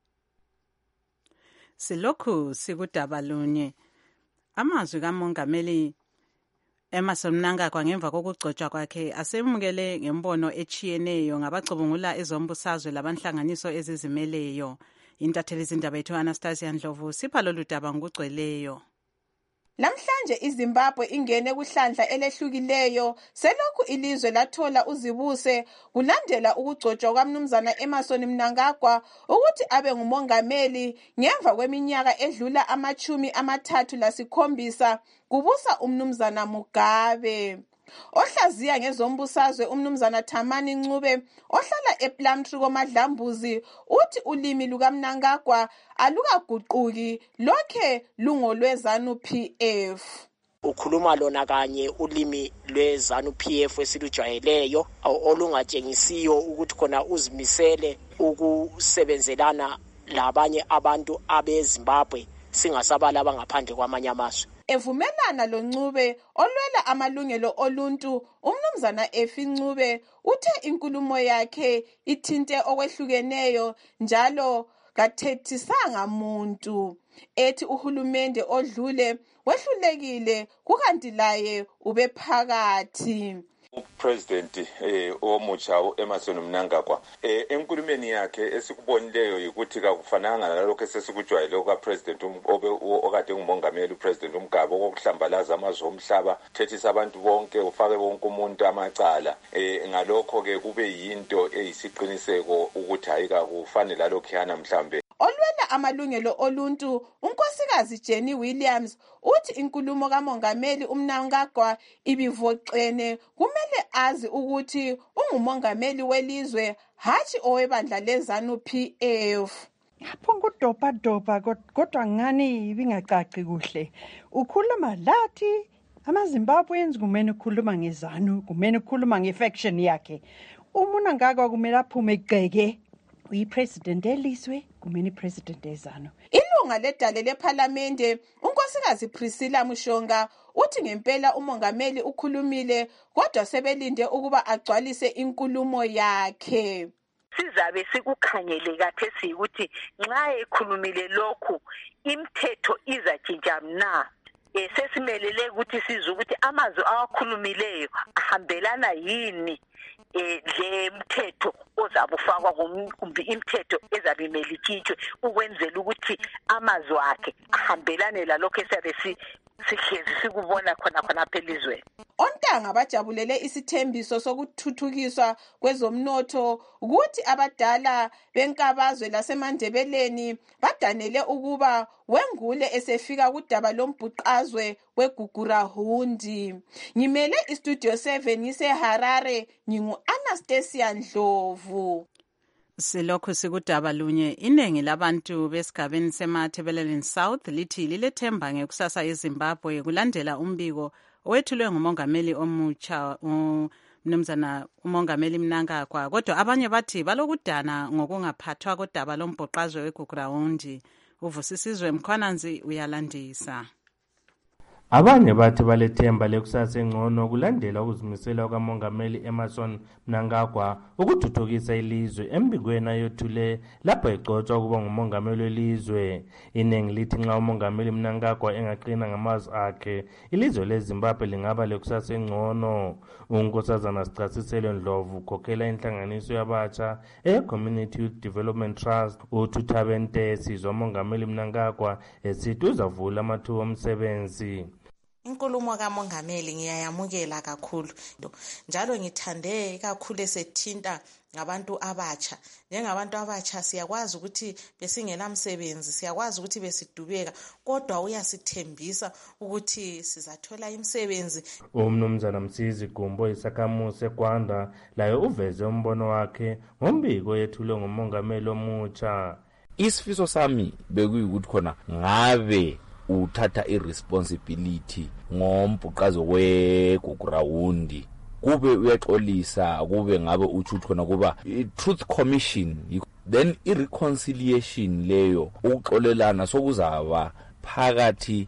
Silokhu sikudaba lunye. Amazwi kamongameli Emmerson Mnangagwa ngemva kokugcotshwa kwakhe asemukele ngembono echiyeneyo ngabacubungula ezombusazwe labanhlanganiso ezizimeleyo. Intatheli zindaba yethu Anastasia Ndlovu sipha lolu daba ngokugcweleyo. Namhlanje iZimbabwe ingene kuhlandla elehlukileyo selokhu ilizwe lathola uzibuse kulandela ukugcotshwa kwaMnumzana Emmerson Mnangagwa ukuthi abe ngumongameli ngemva kweminyaka edlula amachumi amathathu lasikhombisa kubusa uMnumzana Mugabe. Ohlaziya ngezombusazwe uMnumzana Thamani Ncube ohlala ePlumtree koMadlambuzi uthi ulimi lukaMnangagwa alukaguquki lokhe lungolweZANU P F. Ukhuluma lona kanye ulimi lweZANU P F esilujwayeleyo olungatshengisiyo ukuthi khona uzimisele ukusebenzelana labanye abantu abeZimbabwe singasabala abangaphandle kwamanye amazwe. Evumelana lo Ncube olwela amalungelo oluntu uMnumzana Efi Ncube uthe inkulumo yakhe ithinte okwehlukeneyo njalo kathethisanga muntu. Ethi uhulumende odlule wehlulekile kukanti laye ube phakathi. upresident eh omutsha uEmmerson Mnangagwa eh enkulumeni yakhe esikubonileyo ukuthi kakufananga nalokho esesikujwayele oka president obe okade ngumongameli upresident uMgaba okuhlambalaza amazwe omhlaba thethisa abantu bonke ufake bonke umuntu amacala eh ngalokho ke kube yinto eyisiqiniseko ukuthi hayika kufanele lalokho yana mhlambe olwela amalungelo oluntu unkosikazi Jenny Williams uthi inkulumo kamongameli uMnangagwa ibivoxene kumele azi ukuthi ungumongameli welizwe hathi owebandla leZANU P F. Phongo dopa dopa kodwa ngani ibingacaci kuhle ukhuluma lathi amaZimbabweans kumele ukhuluma ngeZANU kumele ukhuluma ngefaction yakhe uMnangagwa kumele aphume egceke uyipresident elizwe kumele ipresident eZANU. Ilunga ledale lephalamende unkosikazi Priscilla Mushonga uthi ngempela umongameli ukhulumile kodwa sebelinde ukuba agcwalise inkulumo yakhe. Sizabe sikukhangele kathesi ukuthi nxa ekhulumile lokhu imithetho izatshintsha na esesimelele ukuthi sizwe ukuthi amazwi awakhulumileyo ahambelana yini eh le mthetho ozabufakwa kumbe imithetho ezabimeli tshintshwe ukwenzela ukuthi amazwi akhe ahambelane lalokho esabe sihlezi sikubona khona khona phelizweni. Ontanga bajabulele isithembiso sokuthuthukiswa kwezomnotho ukuthi abadala benkabazwe lasemandebeleni badanele ukuba wengule esefika kudaba lombhuqazwe weGugurahundi. Ngimele istudio seven iseHarare ngingu Anastasia Ndlovu. Silokhu sikudaba lunye iningi labantu besigabeni seMathebeleleni South lithi lilethemba ngekusasa eZimbabwe kulandela umbiko owethulwe ngumongameli omutsha umnumzana umongameli Mnangagwa kodwa abanye bathi balokudana ngokungaphathwa kodaba lombhoqazwe weGugurahundi. Uvusisizwe Mkhwananzi uyalandisa. Abanye bathi balethemba lekusasa engcono kulandela ukuzimisela kwamongameli Emmerson Mnangagwa ukuthuthukisa ilizwe embikweni ayothule lapho egcotshwa ukuba ngumongameli welizwe. Iningi lithi nxa umongameli Mnangagwa engaqina ngamazwi akhe ilizwe leZimbabwe lingaba lekusasa engcono. Unkosazana Sicasiselo Ndlovu ukhokhela inhlanganiso yabatsha e-Community Youth Development Trust uThuthabe Ntesi zomongameli Mnangagwa esithi uzavula amathuba omsebenzi. Inkulumo kamongameli ngiyayamukela kakhulu njalo ngithande kakhulu esethinta ngabantu abatsha. Njengabantu abatsha siyakwazi ukuthi besingenamsebenzi, siyakwazi ukuthi besidubeka kodwa uyasithembisa ukuthi sizathola imisebenzi. Umnumzana Msizi Gumbo isakhamuzi eGwanda laye uveze umbono wakhe ngombiko yethulwe ngumongameli omutsha. Isifiso sami bekuyikuthi khona ngabe uthatha irresponsibility ngombhuqazo weGugurahundi kube uyaxolisa kube ngabe utshuthi khona kuba i-truth commission then i-reconciliation leyo ukuxolelana sokuzaba phakathi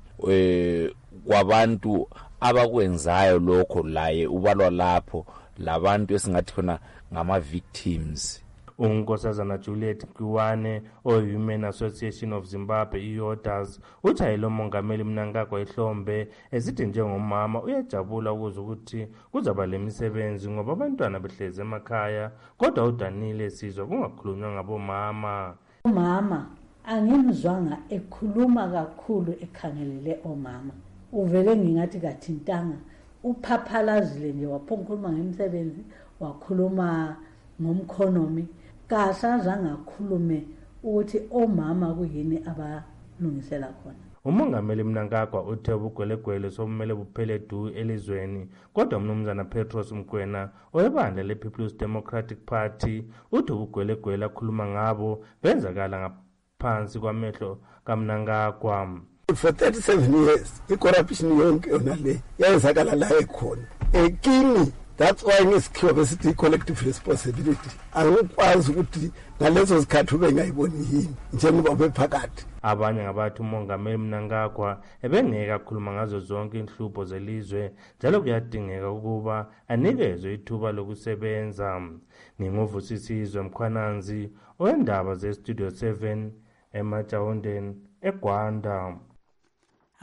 kwabantu abakwenzayo lokho laye ubalwa lapho labantu esingathi khona ngama victims. Unkosazana Juliet Kiwane o-Human Association of Zimbabwe i-Yodas uthayile umongameli Mnangagwa ehlombe esithi njengomama uyajabula ukuze ukuthi kuzaba lemisebenzi ngoba abantwana behlezi emakhaya kodwa udanile sizwe kungakhulunywa ngabomama. Umama angimzwanga ekhuluma kakhulu ekhangelele omama uvele ngingathi kathintanga uphaphalazile nje waphonkhuluma ngemisebenzi wakhuluma ngomkhonomi kasazange akhulume ukuthi omama kuyini abalungisela khona. Umongameli Mnangagwa uthe ubugwelegwele somele buphele du elizweni kodwa umnumzana Petros Mkwena oyebandla le-People's Democratic Party uthi ubugwelegwele akhuluma ngabo benzakala ngaphansi kwamehlo kaMnangagwa. For thirty-seven years icorruption yonke yona le yayenzakala la ekhona ekini. That's why ngesikhiwa besithi collective responsibility. Angikwazi ukuthi ngalezo zikhathi ube ngayiboni yini njengoba ube phakathi. Abanye ngabathi umongameli Mnangagwa ebengeka khuluma ngazo zonke inhlupho zelizwe njalo kuyadingeka ukuba anikezwe ithuba lokusebenza. Nginguvusisizwe Mkhwananzi oendaba ze Studio seven eMajawondeni eGwanda.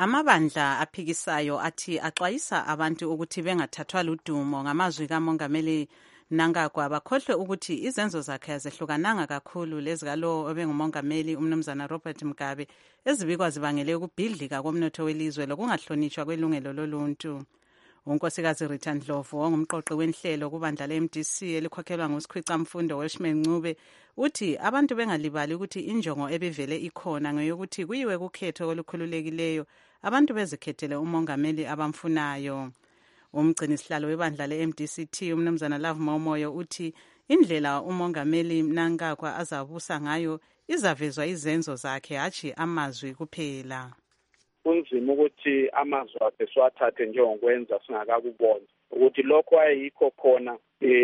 Amabandla aphikisayo athi axwayisa abantu ukuthi bengathathwa ludumo ngamazwi kaMongameli Mnangagwa bakhohlwe ukuthi izenzo zakhe azehlukananga kakhulu lezikalo obengumongameli umnumzana Robert Mugabe ezibikwa zibangele ukubhidlika komnotho welizwe lokungahlonishwa kwelungelo loluntu. Unkosikazi Rita Ndlovu ongumqoqi wenhlelo kubandla le-M D C elikhokhelwa ngusikhwicamfundo Welshman Ncube uthi abantu bengalibali ukuthi injongo ebivele ikhona ngeyokuthi kuyiwe kukhetho olukhululekileyo abantu bezikhethele umongameli abamfunayo. Umgcini sihlalo webandla le-M D C T umnumzana Love Momoyo uthi indlela umongameli Mnangagwa azabusa ngayo izavezwa izenzo zakhe hatshi amazwi kuphela. Kunzima ukuthi amazwi akhe siwathathe njengokwenza singakakubona ukuthi lokho ayikho khona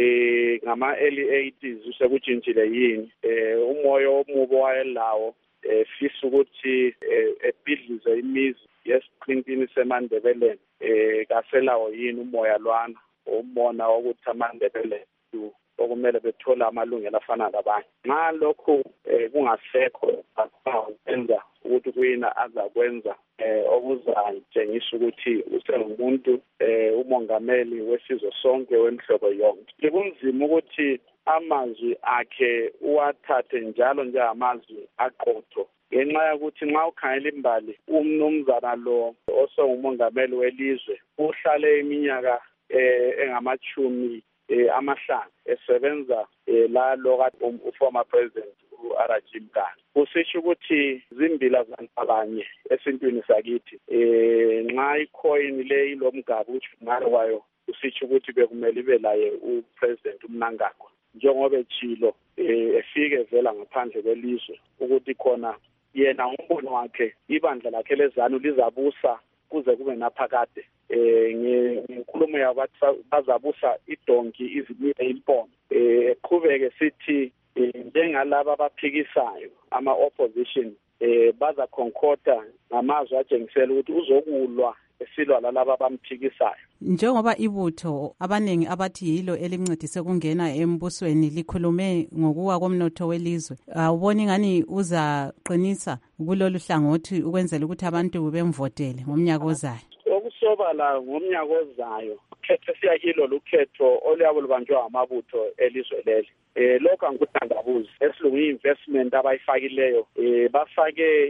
eh ngama early eighties usekujintshile yini eh umoya omubi wayelawo efisa ukuthi ebhidlize imizi yesiqintini semandebeleni eh kaselawo yini umoya lwana umona ukuthi amandebele okumele bethola amalungelo afana labanye nxa lokho kungasekho akwenza ukuthi kuyina azakwenza eh okuzatshengisa ukuthi usengumuntu eh umongameli wesizwe sonke wemhlobo yonke. Kunzima ukuthi amazwi akhe uwathathe njalo njengamazwi aqotho ngenxa yokuthi nxa ukhangela imbali umnumzana lo osengumongameli welizwe uhlale iminyaka eh engamachumi eh amahlanu esebenza la lo former president uRajim Gandhi. Kusisho ukuthi zimbila zantabanye esintwini sakithi eh nxa icoin le ilomgaba uthi ngalo kwayo kusisho ukuthi bekumele ibe laye upresident uMnangagwa njengoba echilo efike vela ngaphandle kwelizwe ukuthi khona yena umbono wakhe ibandla lakhe lezanu lizabusa kuze kube naphakade eh ngikhulumo yabathi bazabusa idonki izimile impondo eh eqhubeke sithi njengalabo abaphikisayo ama opposition eh baza concorda ngamazwi ajengisela ukuthi uzokulwa esilwa lalabo abamthikisayo. Njengoba ibutho abaningi abathi yilo elimncedise kungena embusweni likhulume ngokuwa komnotho welizwe, awuboni ngani uzaqinisa kulolu hlangothi ukwenzela ukuthi abantu bemvotele ngomnyaka ozayo? Okusobala ngomnyaka ozayo khetho siyakilo lukhetho oluyabo lubanjwa amabutho elizwe leli. Eh lokho angikuthandabuzi esilungu investment abayifakileyo eh bafake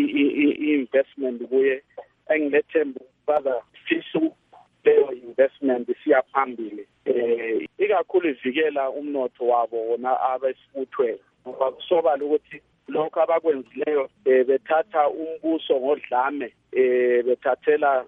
i-investment kuye engilethembu baza fisu leyo investment siya phambili eh ikakhulu ivikela umnotho wabo wona abesibuthweni ngoba kusobala ukuthi lokho abakwenzileyo bethatha umbuso ngodlame eh bethathela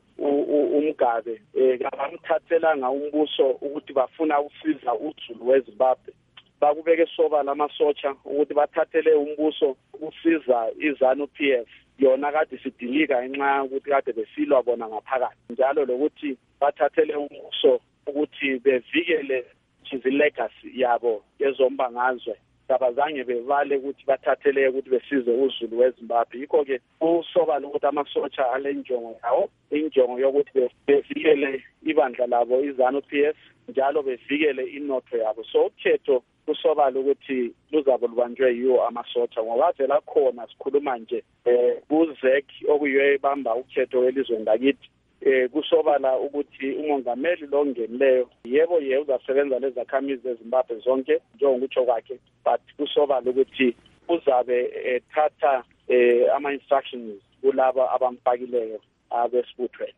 umgabe eh kabamthathela ngaumbuso ukuthi bafuna usiza uZulu weZimbabwe bakubeke sobala amasotsha ukuthi bathathele umbuso usiza iZanu P F yona kade sidilika ngenxa ukuthi kade besilwa bona ngaphakathi njalo lokuthi bathathele umbuso ukuthi bevikele izi legacy yabo yezombangazwe abazange bevale ukuthi bathathele ukuthi besize uZulu weZimbabwe. Yikho ke usobala ukuthi amasotsha alenjongo yawo injongo yokuthi bevikele ibandla labo iZanu P F njalo bevikele inotho yabo. So ukhetho kusobala ukuthi luzabo lubanjwe yiwo amasotsha ngoba vela khona sikhuluma nje eh kuzek okuyiyo ebamba ukhetho welizweni lakithi eh kusobala ukuthi umongameli lo ngenileyo yebo yeye uzasebenza lezakhamizi eZimbabwe zonke njengokutsho kwakhe but kusobala ukuthi uzabe ethatha eh ama instructions kulabo abamfakileyo abesibuthweni.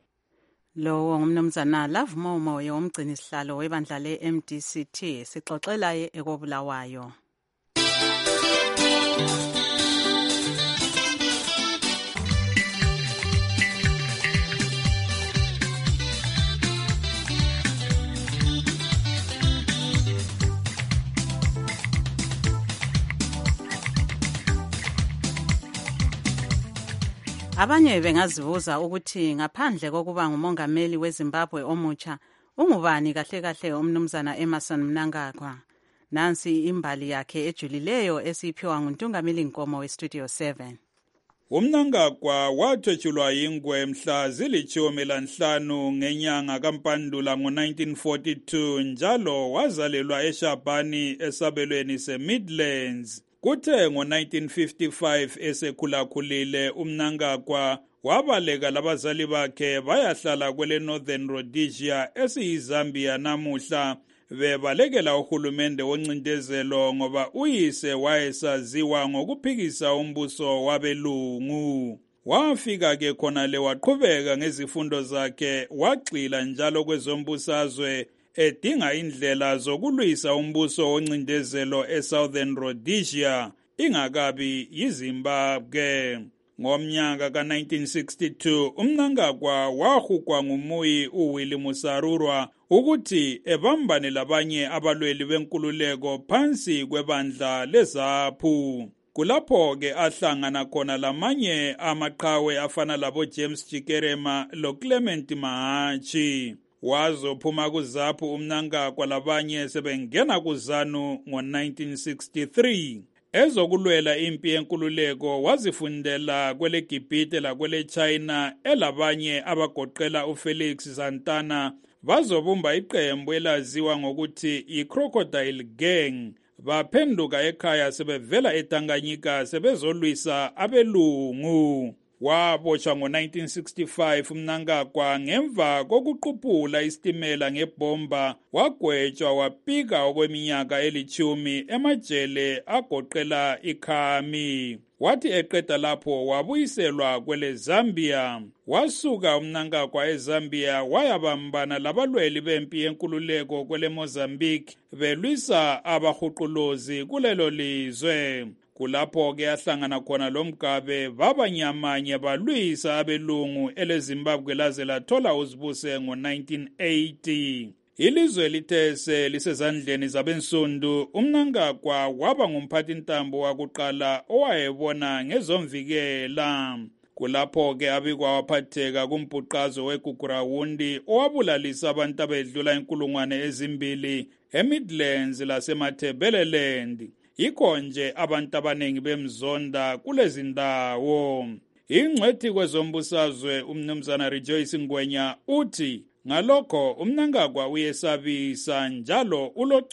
Lo ngumnumzana Love Momoyo umgcini sihlalo webandla le-M D C T sixoxelaye ekobulawayo. Abanye bengazibuza ukuthi ngaphandle kokuba ngumongameli weZimbabwe omutsha ungubani kahle kahle umnumzana Emmerson Mnangagwa. Nansi imbali yakhe ejulileyo esiphiwa nguNtungameli Nkomo weStudio seven. UMnangagwa wathwetshulwa yingwe mhla zilitshumi lanhlanu ngenyanga kaMpandula ngo nineteen forty-two njalo wazalelwa eShabani esabelweni seMidlands. Kuthe ngo nineteen fifty-five esekhulakhulile uMnangagwa wabaleka labazali bakhe bayahlala kwele Northern Rhodesia esiyiZambia namuhla bebalekela uhulumende woncindezelo ngoba uyise wayesaziwa ngokuphikisa umbuso wabelungu. Wafika ke khona le waqhubeka ngezifundo zakhe wagxila njalo kwezombusazwe edinga indlela zokulwisa umbuso woncindezelo eSouthern Rhodesia ingakabi yiZimbabwe. Ngomnyaka ka nineteen sixty-two uMnangagwa wahukwa ngumuyi uWilly Musarurwa ukuthi ebambane labanye abalweli benkululeko phansi kwebandla leZAPU. Kulapho ke ahlangana khona lamanye amaqhawe afana labo James Chikerema lo Clement Mahachi. Wazophuma kuZAPU uMnangagwa labanye sebengena kuZANU ngo nineteen sixty-three. Ezokulwela impi yenkululeko wazifundela kwele Gibhite la kwele China elabanye abagoqela uFelix Santana bazobumba iqembu elaziwa ngokuthi iCrocodile Gang. Baphenduka ekhaya sebevela eTanganyika sebezolwisa abelungu. Waboshwa ngo nineteen sixty-five uMnangagwa ngemva kokuquphula isitimela ngebomba wagwetshwa wapika okweminyaka elithumi emajele agoqela iKhami. Wathi eqeda lapho wabuyiselwa kwele Zambia. Wasuka uMnangagwa eZambia wayabambana labalweli bempi yenkululeko kwele Mozambique belwisa abahuquluzi kulelo lizwe. Kulapho ke ahlangana khona lo Mugabe babanyamanye balwisa abelungu eleZimbabwe laze lathola uzibuse ngo nineteen eighty. Ilizwe lithese lisezandleni zabensundu uMnangagwa waba ngumphathintambo wakuqala owayebona ngezomvikela. Kulapho ke abikwa waphatheka kumbhuqazo weGugurawundi owabulalisa abantu abedlula inkulungwane ezimbili eMidlands lasemaThebeleland. Yikho nje abantu abanengi bemzonda kulezi ndawo. Ingcwethi kwezombusazwe uMnumzana Rejoice Ngwenya uthi ngalokho uMnangagwa uyesabisa njalo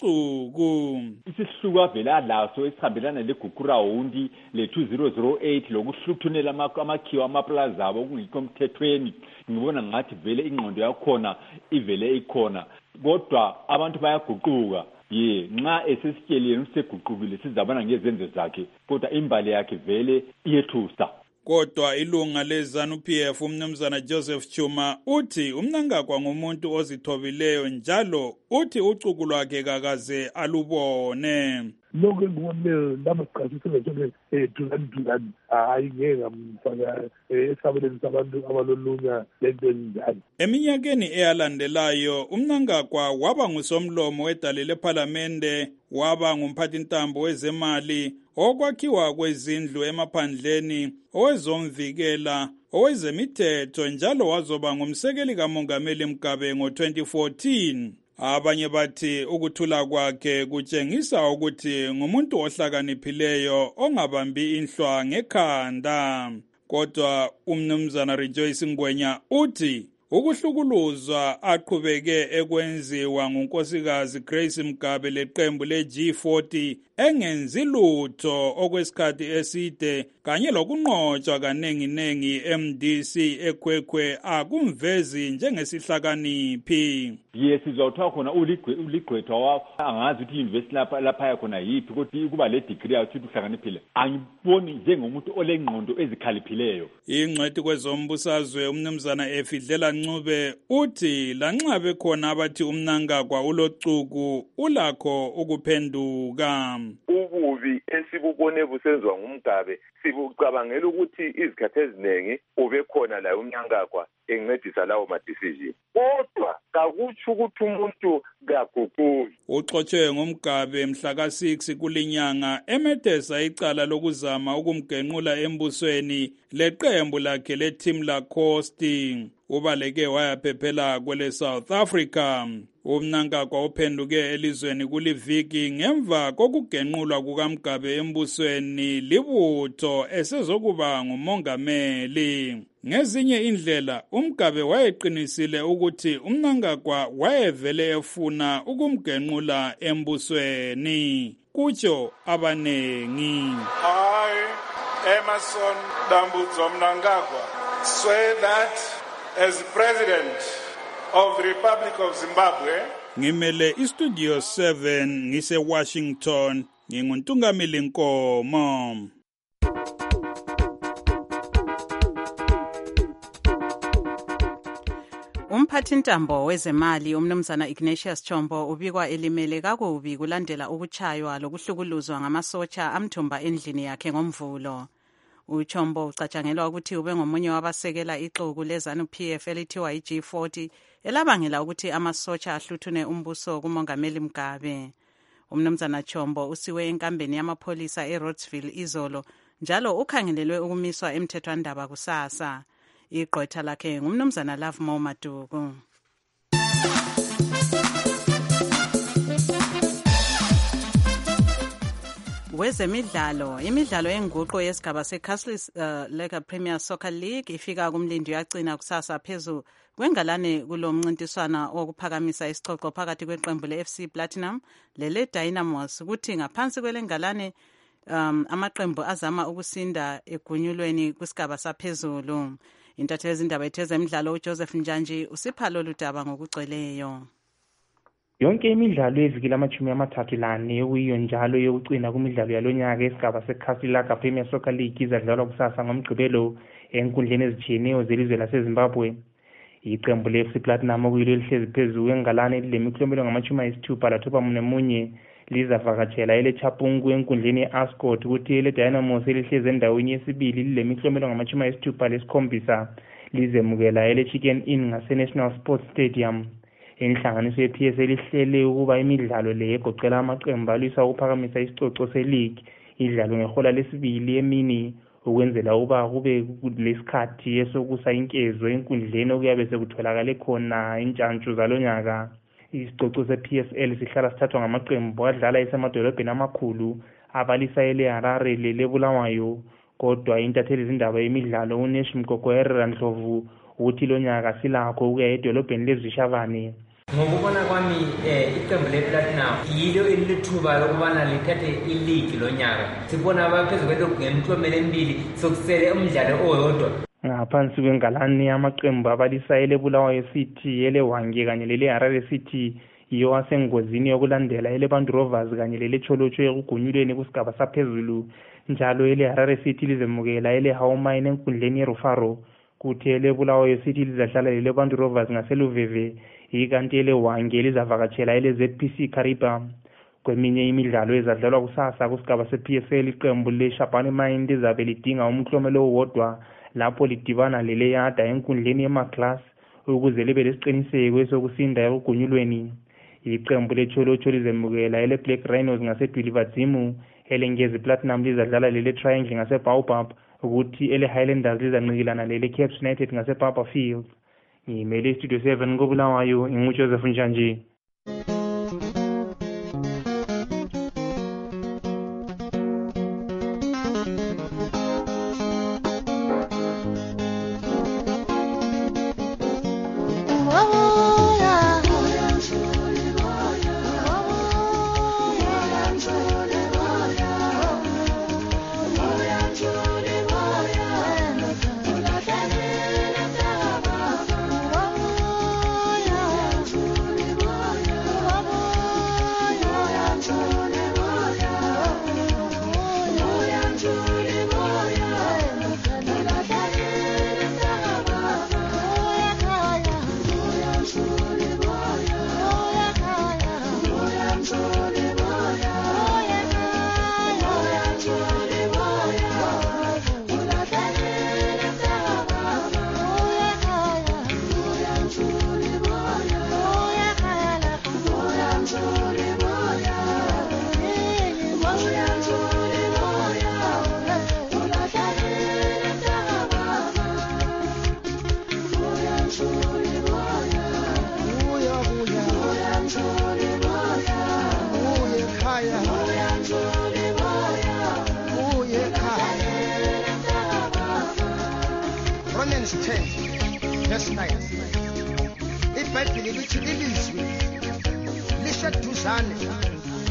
ulocuku. Isihluku avela laso esihambelana leGugurawundi le two thousand eight lokuhluthunela amakhiwa amaplaza abo kungikho mthethweni. Ngibona ngathi vele ingqondo yakhona ivele ikhona kodwa abantu bayaguquka. Ye nxa esesitsheleni useguqukile sizabona ngezenzo zakhe kodwa imbali yakhe vele iyethusa. Kodwa ilunga leZANU P F uMnumzana Joseph Chuma uthi uMnangagwa ngumuntu ozithobileyo njalo uthi ucuku lwakhe kakaze alubone. Lokho ngibone lamaqhaziso lesele edulani dulani hayi ngeke ngamfaka esabeleni sabantu abalolunya lento enjani. Eminyakeni eyalandelayo uMnangagwa waba ngusomlomo wedale lePhalamende, waba ngumphathintambo wezemali, okwakhiwa kwezindlu emaphandleni, owezomvikela, owezemithetho njalo wazoba ngumsekeli kaMongameli Mugabe ngo twenty fourteen. Abanye bathi ukuthula kwakhe kutshengisa ukuthi ngumuntu ohlakaniphileyo ongabambi inhlwa ngekhanda. Kodwa uMnumzana Rejoice Ngwenya uthi ukuhlukuluzwa aqhubeke ekwenziwa ngunkosikazi Grace Mugabe leqembu le-G forty engenzi lutho okwesikhathi eside kanye lokunqotshwa kanenginengi M D C ekhwekhwe akumvezi njengesihlakaniphi. Yes, izawuthiwa khona uligqwethwa angazi ukuthi i-university lapha lapha yakhona yiphi kodwa kuba le degree yathi uhlakaniphile. Angiboni njengomuntu olengqondo ezikhaliphileyo. Ingcwethi kwezombusazwe uMnumzana Efidlela Ncube uthi lanxa bekhona abathi uMnangagwa ulocuku ulakho ukuphenduka. Ububi esibubone busenziwa nguMgabe sibucabangela ukuthi izikhathi eziningi ubekhona la uMnangagwa encedisa lawo ma decision. Kodwa kakutsho ukuthi umuntu kaguquki. Uxotshe ngumgabe mhla ka six kulinyanga emethesa icala lokuzama ukumgenqula embusweni leqembu lakhe leteam la Costi. Ubaleke wayaphephela kwele South Africa. uMnangagwa uphenduke elizweni kuliviki ngemva kokugenqulwa kukaMgabe embusweni libutho esezokuba ngumongameli. Ngezinye indlela uMgabe wayeqinisile ukuthi uMnangagwa wayevele efuna ukumgenqula embusweni. kutsho abanengi. I, Emerson Dambudzo Mnangagwa, swear that as President of the Republic of Zimbabwe, ngimele istudio seven ngise Washington, nginguntungameli Nkomo. Umphathintambo wezemali umnumzana Ignatius Chombo ubikwa elimele kakubi kulandela ukuchaywa lokuhlukuluzwa ngamasotsha amthumba endlini yakhe ngomvulo. UChombo ucatshangelwa ukuthi ube ngomunye wabasekela ixuku leZANU P F elithiwa i-G forty elabangela ukuthi amasotsha ahluthune umbuso kumongameli Mugabe. Umnumzana Chombo usiwe enkambeni yamapholisa eRhodsville izolo njalo ukhangelelwe ukumiswa emthethwandaba kusasa. Igqwetha lakhe ngumnumzana Lovemore Maduku. Wezemidlalo, imidlalo yenguqu yesigaba seCastle uh, Lega Premier Soccer League ifika kumlindi yagcina kusasa phezu kwengalane kulomncintiswana wokuphakamisa isicoco phakathi kweqembu le-F C Platinum lele Dynamos kuthi ngaphansi kwelengalane um, amaqembu azama ukusinda egunyulweni kwisigaba saphezulu. Intatheli zindaba yezemidlalo uJoseph Njanji usipha lolu daba ngokugcweleyo. Yonke imidlalo eviki lamachumi amathathu lane yokuyiyo njalo yokucina kumidlalo yalonyaka esigaba seCastle Lega Premier Soccer League izadlalwa kusasa ngomgqibelo enkundleni ezitshiyeneyo zelizwe laseZimbabwe. Iqembu le-F C Platinum okuyilo elihlezi phezulu kwengalane elilemiklombelo ngamachumi ayisithupha lathoba nemunye lizavakatshela eleChapungu enkundleni ye-Ascot kuthi ele-Dynamos elihlezi endaweni yesibili lilemiklombelo ngamachumi ayisithupha lesikhombisa lizemukela ele-Chicken Inn ngase-National Sports Stadium. Inhlanganiso ye-P S L ihlele ukuba imidlalo le egoqela amaqembu alwisa ukuphakamisa isicoco se-league idlalwe ngehola lesibili emini ukwenzela ukuba kube lesikhathi esokusa inkezo enkundleni okuyabe sekutholakale khona intshantshu zalonyaka. Isicoco se-P S L sihlala sithathwa ngamaqembu adlala esemadolobheni amakhulu abalisa ele-Harare lele-Bulawayo, kodwa intatheli zindaba yemidlalo uNesh Mgogwera Ndlovu uthi lonyaka silakho ukuya edolobheni leZishavane. Ngokubona kwami iqembu le-Platinum yilo elithuba lokubana lithathe iligi lonyaka. Sibona abaphezulu kwemiklomelo emibili sokusele umdlalo oyodwa. Ngaphansi kwengalane amaqembu abalisa ele-Bulawayo City, ele-Hwange kanye lele-Harare City yiyo asengozini yokulandela ele-Bantu Rovers kanye lele-Cholocho ekugunyulweni kusigaba saphezulu. Njalo ele-Harare City lizemukela ele-Haumine enkundleni ye-Rufaro kuthi ele-Bulawayo City lizadlala lele-Bantu Rovers ngaseluveve ikanti ele-Hwange lizavakatshela ele-Z P C Kariba. Kweminye imidlalo ezadlalwa kusasa kusigaba se-P S L iqembu le-Shabane Mind lizabe lidinga umklomelo owodwa lapho lidibana lele-Yada enkundleni yema-class ukuze libe lesiqiniseko sokusinda ekugunyulweni. Iqembu le-Cholocho lizemukela ele-Black Rhinos ngasedwilivadzimu, ele-Ngezi Platinum lizadlala lele-Triangle ngase-Baobab ukuthi ele-Highlanders lizancikilana lele-Caps United ngase-Barberfield. Ngimele istudio seven koBulawayo nginguJoseph Njanji. Romans ten, verse nine. IBhayibheli lithi ilizwi lisheduzane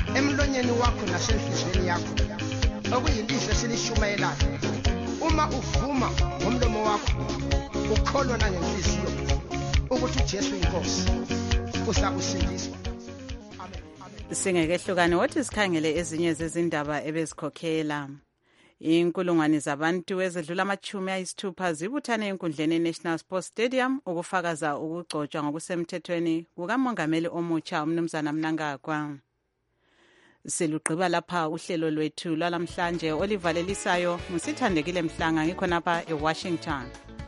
emlonyeni wakho nasenhliziyweni yakho okuyilizwi esilishumayelayo. Uma uvuma ngomlomo wakho ukholwa nangenhliziyo ukuthi uJesu inkosi uza kusindiswa. Singekehlukane wothi sikhangele ezinye zezindaba ebezikhokhela. Inkulungwane zabantu ezedlula amachumi ayisithupha zibuthane enkundleni ye-National Sports Stadium ukufakaza ukugcotshwa ngokusemthethweni kukamongameli omutsha umnumzana Mnangagwa. Silugqiba lapha uhlelo lwethu lwalamhlanje olivalelisayo ngusithandekile Mhlanga ngikhonapha eWashington.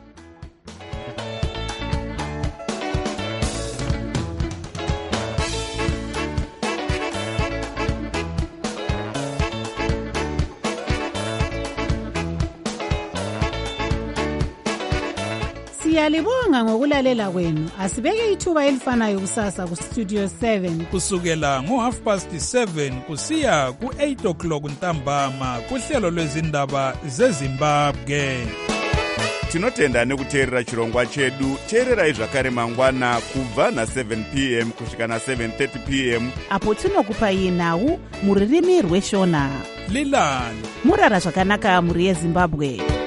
Siyalibonga ngokulalela kwenu. Asibeke ithuba elifanayo kusasa ku Studio seven kusukela ngo half past seven kusiya ku eight o'clock ntambama kuhlelo lwezindaba zeZimbabwe. Tinotenda nekuteerera chirongwa chedu. Teererai zvakare mangwana kubva na seven p m kusvika na seven thirty p m apo tinokupai nhau muririmi rweshona. Lilani murara zvakanaka muri yeZimbabwe.